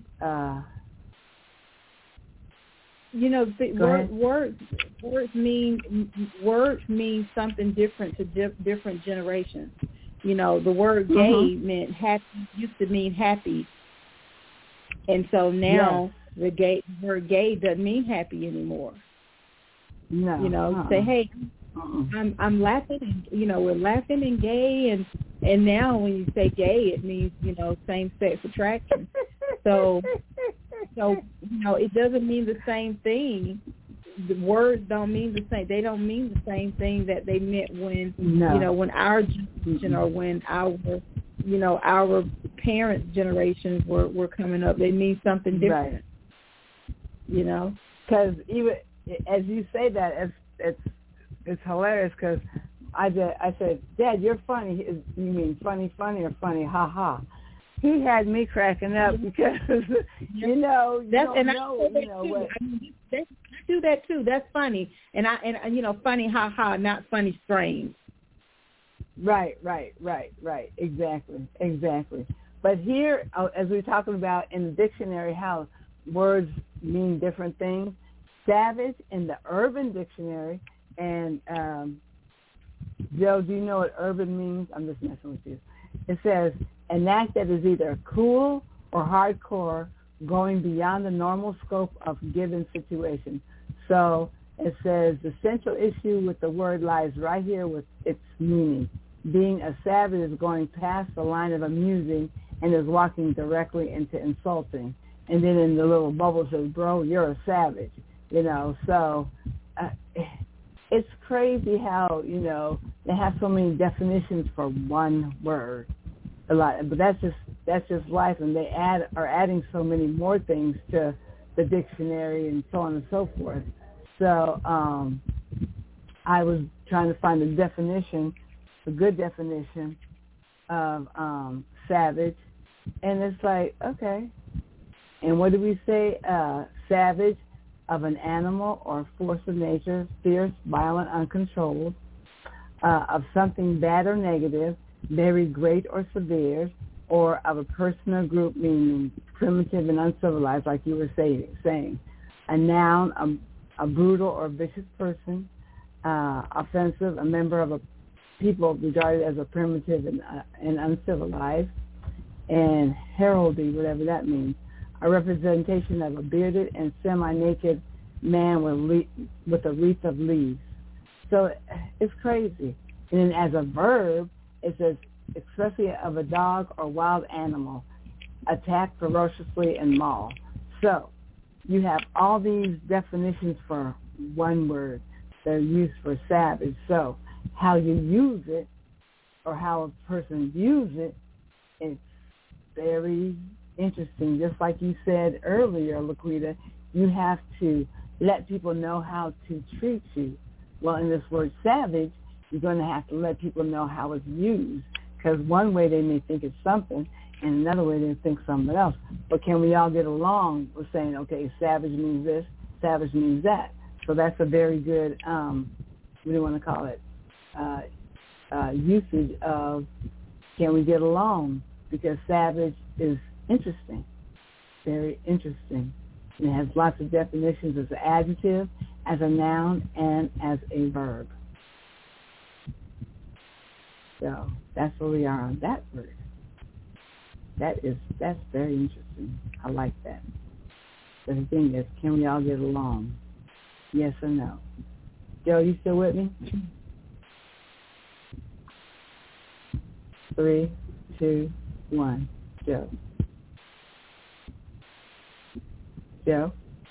words mean something different to different generations. The word gay meant happy, used to mean happy, and so now the word gay doesn't mean happy anymore. No, say, hey, I'm laughing, we're laughing and gay, and now when you say gay, it means same sex attraction. So it doesn't mean the same thing. The words don't mean the same. They don't mean the same thing that they meant when when our generation or when our parents' generations were coming up. They mean something different. Right. Because even as you say that, it's hilarious. Because I said, Dad, you're funny. You mean funny or funny? Ha ha. He had me cracking up because I do that too. That's funny, and funny, ha ha, not funny, strange. Right. Exactly. But here, as we're talking about in the dictionary, how words mean different things. Savage in the Urban Dictionary, and Joe, do you know what urban means? I'm just messing with you. It says an act that is either cool or hardcore, going beyond the normal scope of given situation. So it says the central issue with the word lies right here with its meaning. Being a savage is going past the line of amusing and is walking directly into insulting. And then in the little bubble says, bro, you're a savage. So it's crazy how, they have so many definitions for one word. A lot, but that's just life, and they are adding so many more things to the dictionary and so on and so forth. So I was trying to find a good definition of savage, and it's like, okay. And what do we say? Savage, of an animal or force of nature, fierce, violent, uncontrolled, of something bad or negative, very great or severe, or of a person or group, meaning primitive and uncivilized, like you were saying. A noun, a brutal or vicious person, offensive, a member of a people regarded as a primitive and uncivilized, and heraldry, whatever that means, a representation of a bearded and semi-naked man with a wreath of leaves. So it's crazy. And then as a verb, it says, especially of a dog or wild animal, attack ferociously and maul. So you have all these definitions for one word that are used for savage. So how you use it or how a person views it, it's very interesting. Just like you said earlier, Laquita, you have to let people know how to treat you. Well, in this word savage, you're going to have to let people know how it's used, because one way they may think it's something, and another way they think something else. But can we all get along with saying, okay, savage means this, savage means that? So that's a very good, what do you want to call it, usage of can we get along? Because savage is interesting, very interesting. And it has lots of definitions as an adjective, as a noun, and as a verb. So that's where we are on that word. That's very interesting. I like that. But the thing is, can we all get along? Yes or no? Joe, you still with me? 3, 2, 1. Joe. Joe?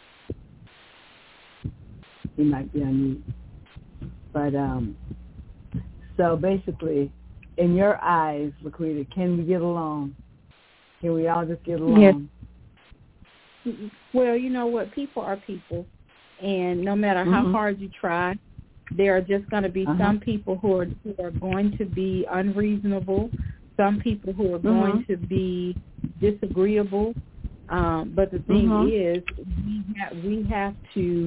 He might be on mute. But, so basically, in your eyes, Laquita, can we get along? Can we all just get along? Yes. Well, you know what? People are people. And no matter how hard you try, there are just going to be some people who are going to be unreasonable, some people who are going to be disagreeable. But the thing is, we have to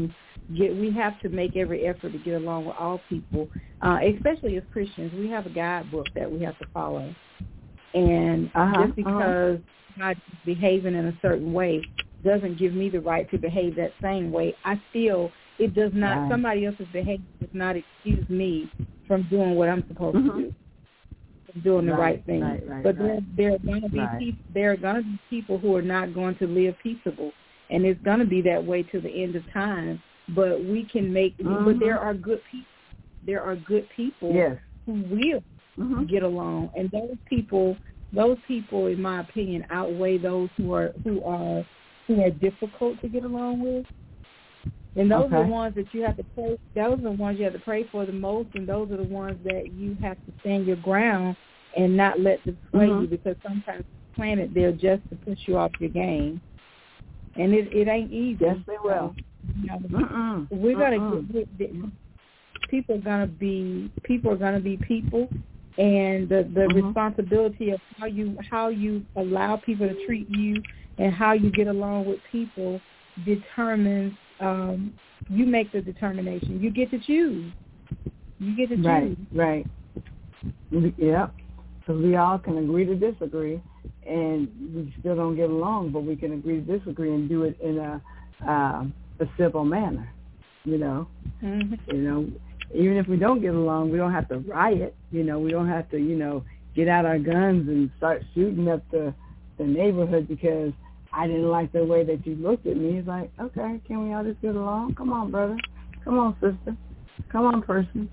we have to make every effort to get along with all people, especially as Christians. We have a guidebook that we have to follow. And just because God's behaving in a certain way doesn't give me the right to behave that same way. It does not, somebody else's behavior does not excuse me from doing what I'm supposed to do, from doing the right thing. But there are going to be people who are not going to live peaceable, and it's going to be that way to the end of time. But we can make, but there are good people. There are good people who will get along, and those people, in my opinion, outweigh those who are difficult to get along with. And those are the ones that you have to pray. Those are the ones you have to pray for the most, and those are the ones that you have to stand your ground and not let them sway you, because sometimes planted there just to push you off your game, and it ain't easy. Yes, they will. We're gonna people are gonna be people, and the responsibility of how you allow people to treat you and how you get along with people determines. You make the determination. You get to choose. Right. Yep. Because we all can agree to disagree, and we still don't get along, but we can agree to disagree and do it in a civil manner. You know, even if we don't get along, we don't have to riot. We don't have to, get out our guns and start shooting up the neighborhood because I didn't like the way that you looked at me. It's like, okay, can we all just get along? Come on, brother. Come on, sister. Come on, person.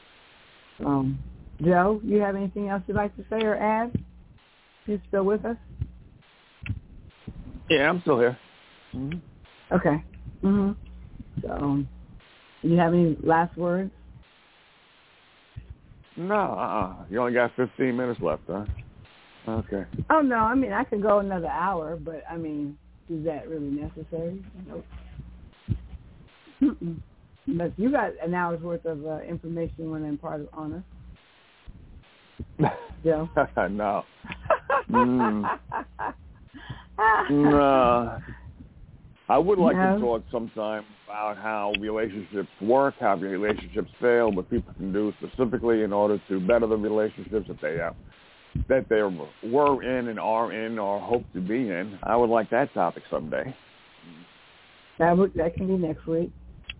Joe, you have anything else you'd like to say or add? You still with us? Yeah, I'm still here. Okay. So, you have any last words? No, you only got 15 minutes left, huh? Okay. Oh, no, I could go another hour, but, is that really necessary? Nope. But you got an hour's worth of information when imparted on us. Joe? No. No. I would like to talk sometime about how relationships work, how relationships fail, what people can do specifically in order to better the relationships that they were in and are in or hope to be in. I would like that topic someday. That can be next week.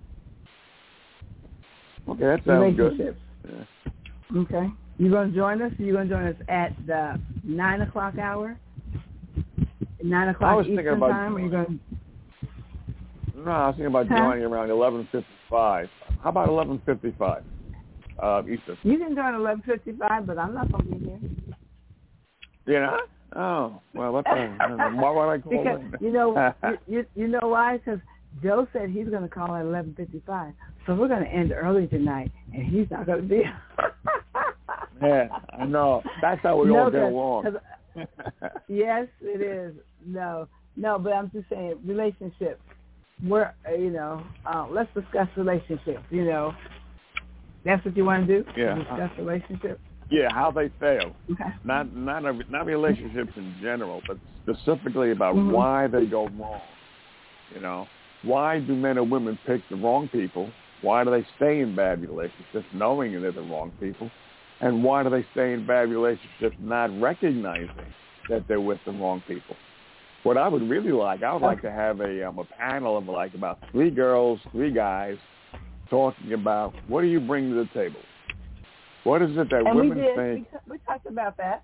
Okay, that sounds good. Yeah. Okay. You going to join us? Are you going to join us at the 9 o'clock hour? 9 o'clock Eastern time? Or are you going to... No, I was thinking about joining around 11:55. How about 11:55 Eastern? You can join 11:55, but I'm not going to be here. You know? Oh, well, what the? Why would I call because, in? you know why? Because Joe said he's going to call at 11:55, so we're going to end early tonight, and he's not going to be. Yeah, I know. That's how we all get along. Yes, it is. No, but I'm just saying relationships. We're, let's discuss relationships. That's what you want to do. Yeah. Discuss relationships. Yeah, how they fail. Okay. Not relationships in general, but specifically about why they go wrong. Why do men and women pick the wrong people? Why do they stay in bad relationships knowing they're the wrong people? And why do they stay in bad relationships not recognizing that they're with the wrong people? What I would really like, I would like to have a panel of like about 3 girls, 3 guys talking about what do you bring to the table? What is it that women think? We talked about that.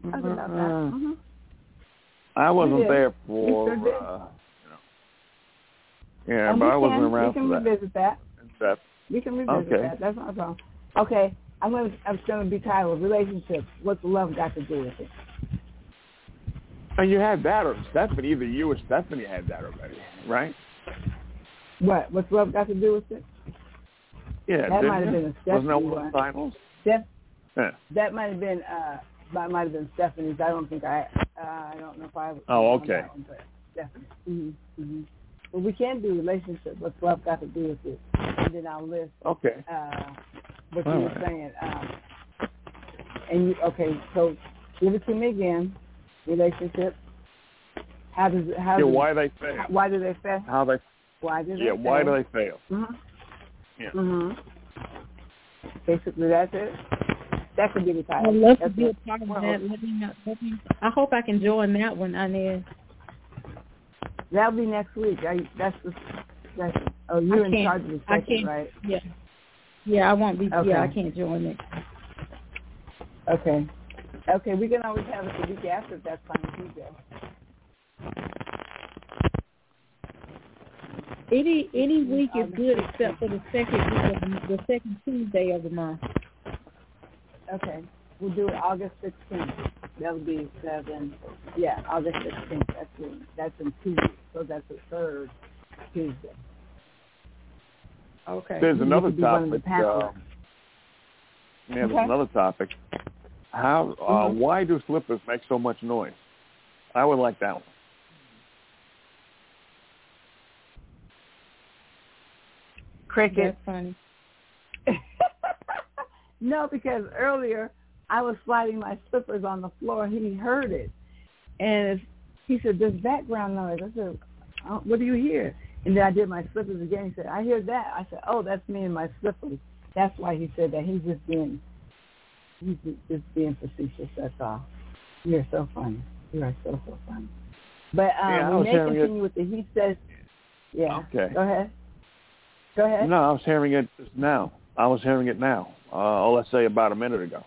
I wasn't there for, yeah, but I wasn't around for that. We can revisit that. We can revisit that. That's not a problem. Okay, I'm going to be titled Relationships. What's love got to do with it? And you had that, or Stephanie, either you or Stephanie had that already, right? What? What's love got to do with it? Yeah, that might have been a Stephanie one. Wasn't that one of the titles? That might have been Stephanie's. I don't think I don't know if I. Oh, okay. That one, but Stephanie. But we can do relationships. What's love got to do with it? And then I'll list. Okay. What you were saying. So give it to me again. Relationships. Why they fail? Why do they fail? Why do they Yeah, fail? why do they fail? Mm-hmm. Yeah. Mm-hmm. Basically, that's it. That could be the title. I'd love to That's be it. a part of Well, that. Let me. I hope I can join that one, Inez. That'll be next week. You're in charge of the second, right? Yeah. Yeah, I won't be. Okay. Yeah, I can't join it. Okay. Okay, we can always have it the week after if that's fine with you, Joe. Any week is good except for the second Tuesday of the month. Okay. We'll do it August 16th. That'll be 7. Yeah, August 16th. That's in 2 weeks. So that's the third Tuesday. Okay. There's another topic. There's another topic. How? Why do slippers make so much noise? I would like that one. Cricket. That's funny. No, because earlier I was sliding my slippers on the floor. He heard it. And he said, there's background noise. I said, what do you hear? And then I did my slippers again. He said, I hear that. I said, oh, that's me and my slippers. That's why he said that. He's just being facetious. That's all. You're so funny. You are so funny. But we may continue with the he says. Yeah. Okay. Go ahead. No, I was hearing it just now. Let's say about a minute ago.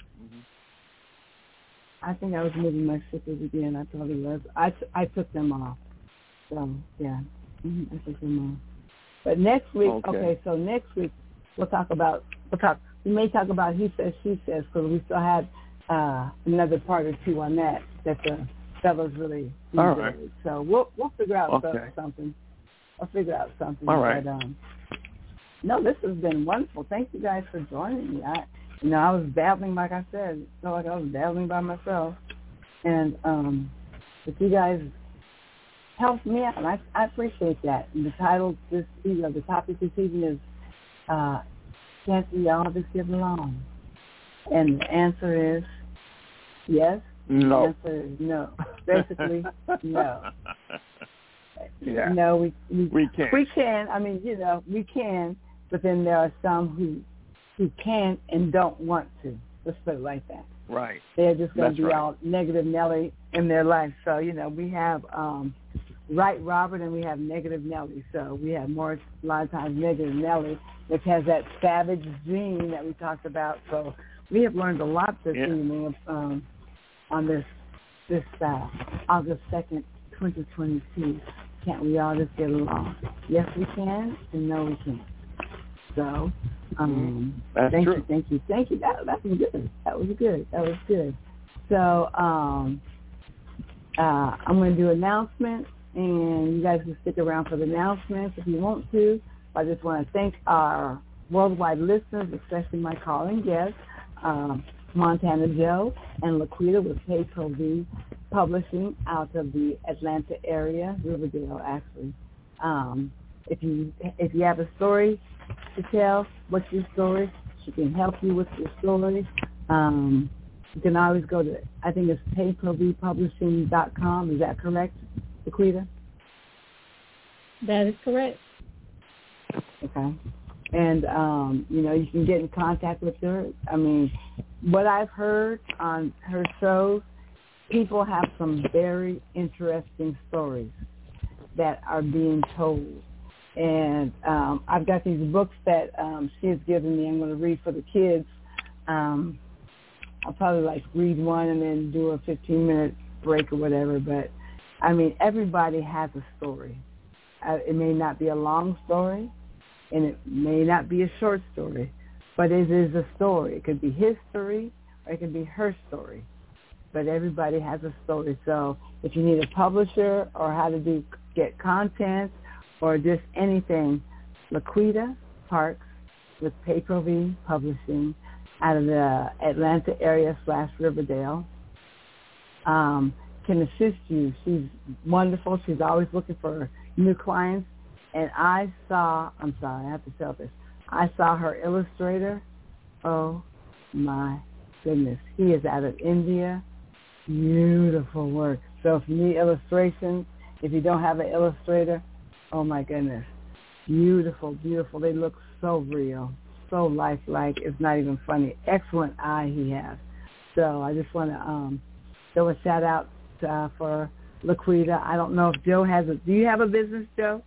I think I was moving my slippers again. I probably was. I took them off. So, yeah. I took them off. But next week, so next week we may talk about he says, she says, because we still had another part or two on that the fellows really enjoyed. All right. So we'll figure out something. I'll figure out something. All right. But, no, this has been wonderful. Thank you guys for joining me. I was babbling, like I said. It felt like I was babbling by myself. And but you guys helped me out, and I appreciate that. And the title the topic this evening is, can't we all just get along? And the answer is yes. No. The answer is no. Basically, no. Yeah. No, we can. We can. I mean, we can. But then there are some who can't and don't want to. Let's put it like that. Right. They're just going to be all negative Nelly in their life. So, we have Right Robert and we have Negative Nelly. So we have a lot of times Negative Nelly, which has that savage gene that we talked about. So we have learned a lot this evening on this August 2nd, 2022. Can't we all just get along? Yes, we can, and no, we can't. So, thank you. That was good. So, I'm going to do announcements, and you guys can stick around for the announcements if you want to. I just want to thank our worldwide listeners, especially my calling guests, Montana Joe and Laquita with K-Pro-V Publishing out of the Atlanta area, Riverdale, actually. If you have a story to tell, what's your story? She can help you with your story. You can always go to, I think it's KProVpublishing.com. Is that correct, Laquita? That is correct. Okay. And, you can get in contact with her. I mean, what I've heard on her shows, people have some very interesting stories that are being told. And I've got these books that she has given me. I'm going to read for the kids. I'll probably read one and then do a 15-minute break or whatever. But, I mean, everybody has a story. It may not be a long story, and it may not be a short story, but it is a story. It could be his story or it could be her story. But everybody has a story. So if you need a publisher or how to get content or just anything, Laquita Parks with K-Pro-V Publishing out of the Atlanta area /Riverdale can assist you. She's wonderful. She's always looking for new clients. And I have to tell this. I saw her illustrator. Oh, my goodness. He is out of India. Beautiful work. So if you need illustration, if you don't have an illustrator, Oh, my goodness. Beautiful, beautiful. They look so real, so lifelike. It's not even funny. Excellent eye he has. So I just want to throw a shout-out for Laquita. I don't know if Joe has a... Do you have a business, Joe?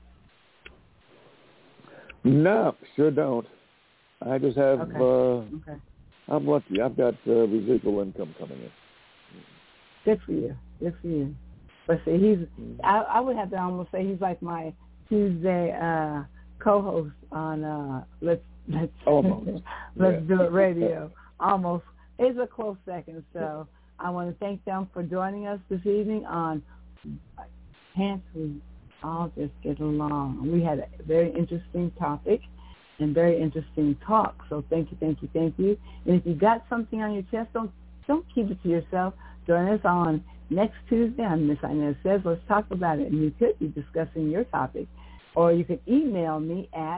No, sure don't. I just have... Okay. I'm lucky. I've got residual income coming in. Good for you. Good for you. But see, I would have to almost say he's like my Tuesday co-host on Let's Do It Radio. Almost. It's a close second. So I want to thank them for joining us this evening on Can't We All Just Get Along. We had a very interesting topic and very interesting talk. So thank you, thank you, thank you. And if you got something on your chest, don't keep it to yourself. Join us on next Tuesday on Miss Inez Says. Let's talk about it. And you could be discussing your topic. Or you could email me at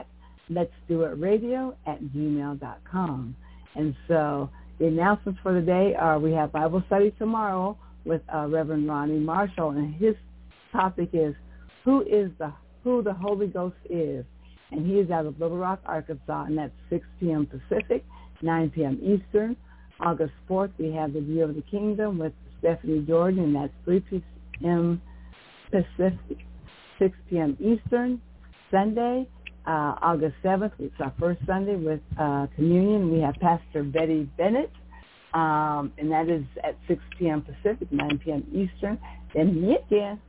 letsdoitradio@gmail.com. And so the announcements for the day are we have Bible study tomorrow with Reverend Ronnie Marshall. And his topic is who the Holy Ghost is. And he is out of Little Rock, Arkansas, and that's 6 p.m. Pacific, 9 p.m. Eastern. August 4th, we have the View of the Kingdom with Stephanie Jordan, and that's 3 p.m. Pacific, 6 p.m. Eastern. Sunday, August 7th, it's our first Sunday with Communion. We have Pastor Betty Bennett, and that is at 6 p.m. Pacific, 9 p.m. Eastern. Then me again,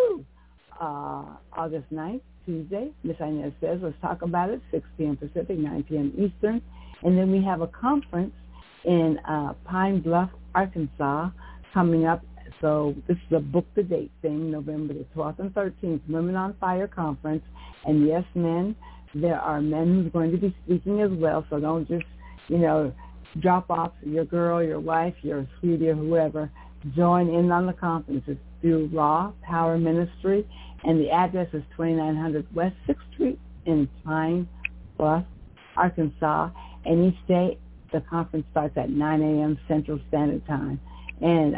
August 9th, Tuesday, Miss Inez Says, let's talk about it, 6 p.m. Pacific, 9 p.m. Eastern. And then we have a conference in Pine Bluff, Arkansas, coming up. So this is a book the date thing, November the 12th and 13th, Women on Fire Conference. And yes, men, there are men who's going to be speaking as well. So don't just, drop off your girl, your wife, your sweetie, or whoever. Join in on the conference. It's through Raw Power Ministry. And the address is 2900 West 6th Street in Pine Bluff, Arkansas. And each day the conference starts at 9 a.m. Central Standard Time. And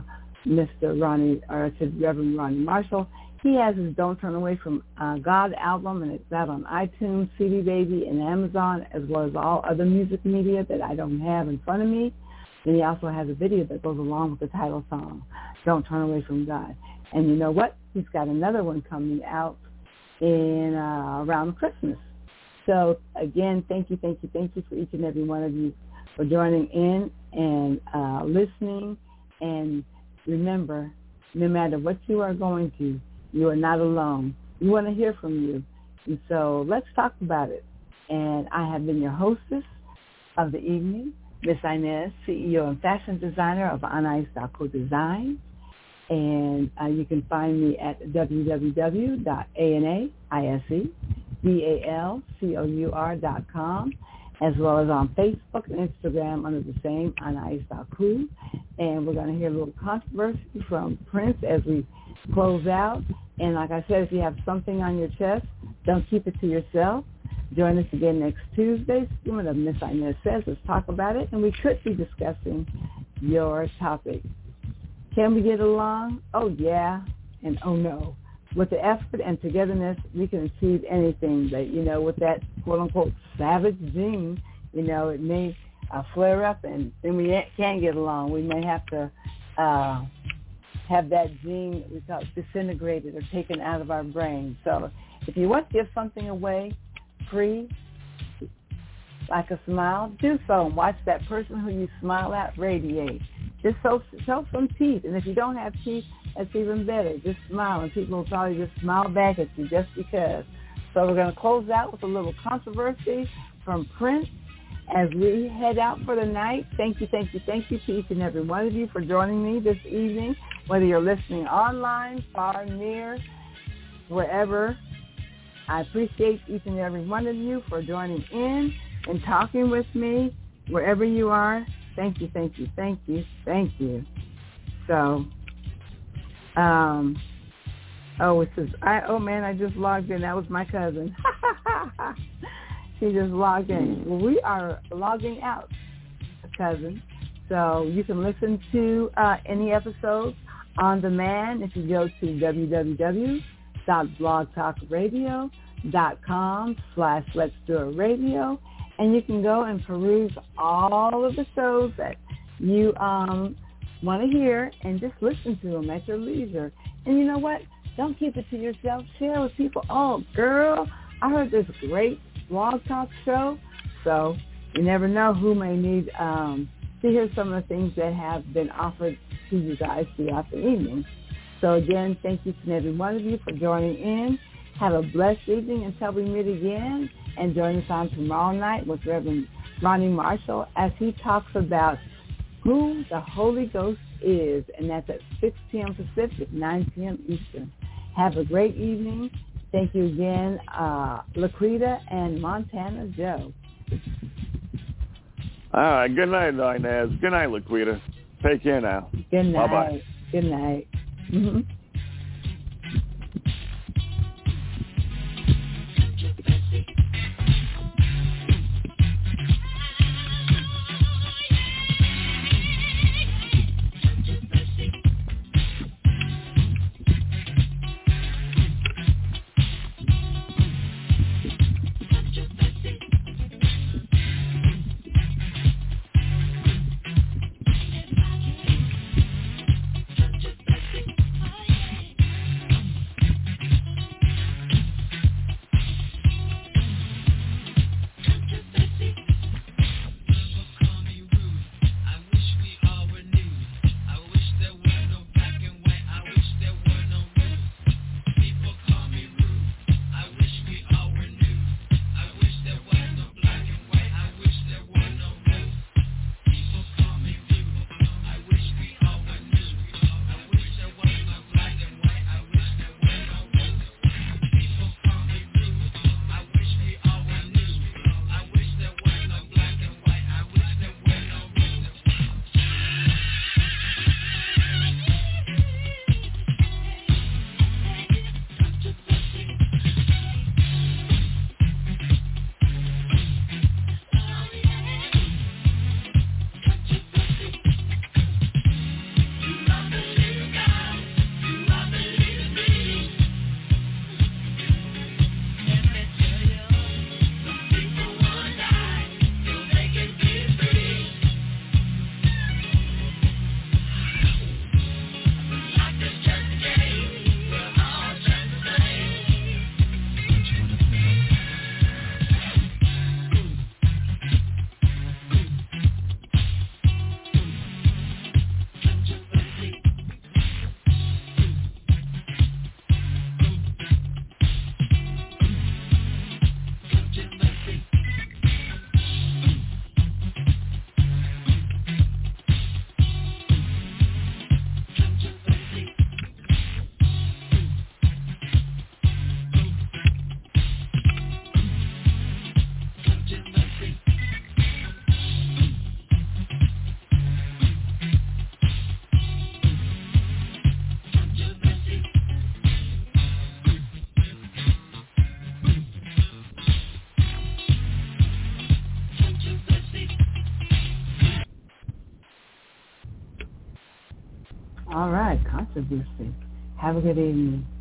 Reverend Ronnie Marshall, he has his Don't Turn Away from God album, and it's out on iTunes, CD Baby, and Amazon, as well as all other music media that I don't have in front of me. And he also has a video that goes along with the title song, Don't Turn Away from God. And you know what? He's got another one coming out in around Christmas. So, again, thank you for each and every one of you for joining in and listening. And remember, no matter what you are going through, you are not alone. We want to hear from you. And so let's talk about it. And I have been your hostess of the evening, Miss Inez, CEO and fashion designer of Anais Design. And you can find me at www.anaiseDalcour.com, as well as on Facebook and Instagram under the same Anais Decour. And we're going to hear a little controversy from Prince as we close out. And like I said, if you have something on your chest, don't keep it to yourself. Join us again next Tuesday. Women of Miss Inez Says, let's talk about it. And we could be discussing your topic. Can we get along? Oh, yeah, and oh, no. With the effort and togetherness, we can achieve anything. But, with that quote-unquote savage gene, it may flare up, and then we can't get along. We may have to have that gene we call disintegrated or taken out of our brain. So if you want to give something away free, like a smile, do so. And watch that person who you smile at radiate. Just show some teeth. And if you don't have teeth, that's even better. Just smile, and people will probably just smile back at you just because. So we're going to close out with a little controversy from Prince as we head out for the night. Thank you to each and every one of you for joining me this evening, whether you're listening online, far, near, wherever. I appreciate each and every one of you for joining in and talking with me wherever you are. Thank you. So, it says, I just logged in. That was my cousin. She just logged in. Well, we are logging out, cousin. So you can listen to any episodes on demand if you go to www.letsdoitradio.com. www.blogtalkradio.com/Let's Do It Radio, and you can go and peruse all of the shows that you want to hear and just listen to them at your leisure. And you know what? Don't keep it to yourself. Share with people. Oh, girl, I heard this great blog talk show. So you never know who may need to hear some of the things that have been offered to you guys throughout the evening. So again, thank you to every one of you for joining in. Have a blessed evening until we meet again. And join us on tomorrow night with Reverend Ronnie Marshall as he talks about who the Holy Ghost is. And that's at 6 p.m. Pacific, 9 p.m. Eastern. Have a great evening. Thank you again, Laquita and Montana Joe. All right. Good night, Inez. Good night, Laquita. Take care now. Good night. Bye-bye. Good night. Mm-hmm. All right, controversy. Have a good evening.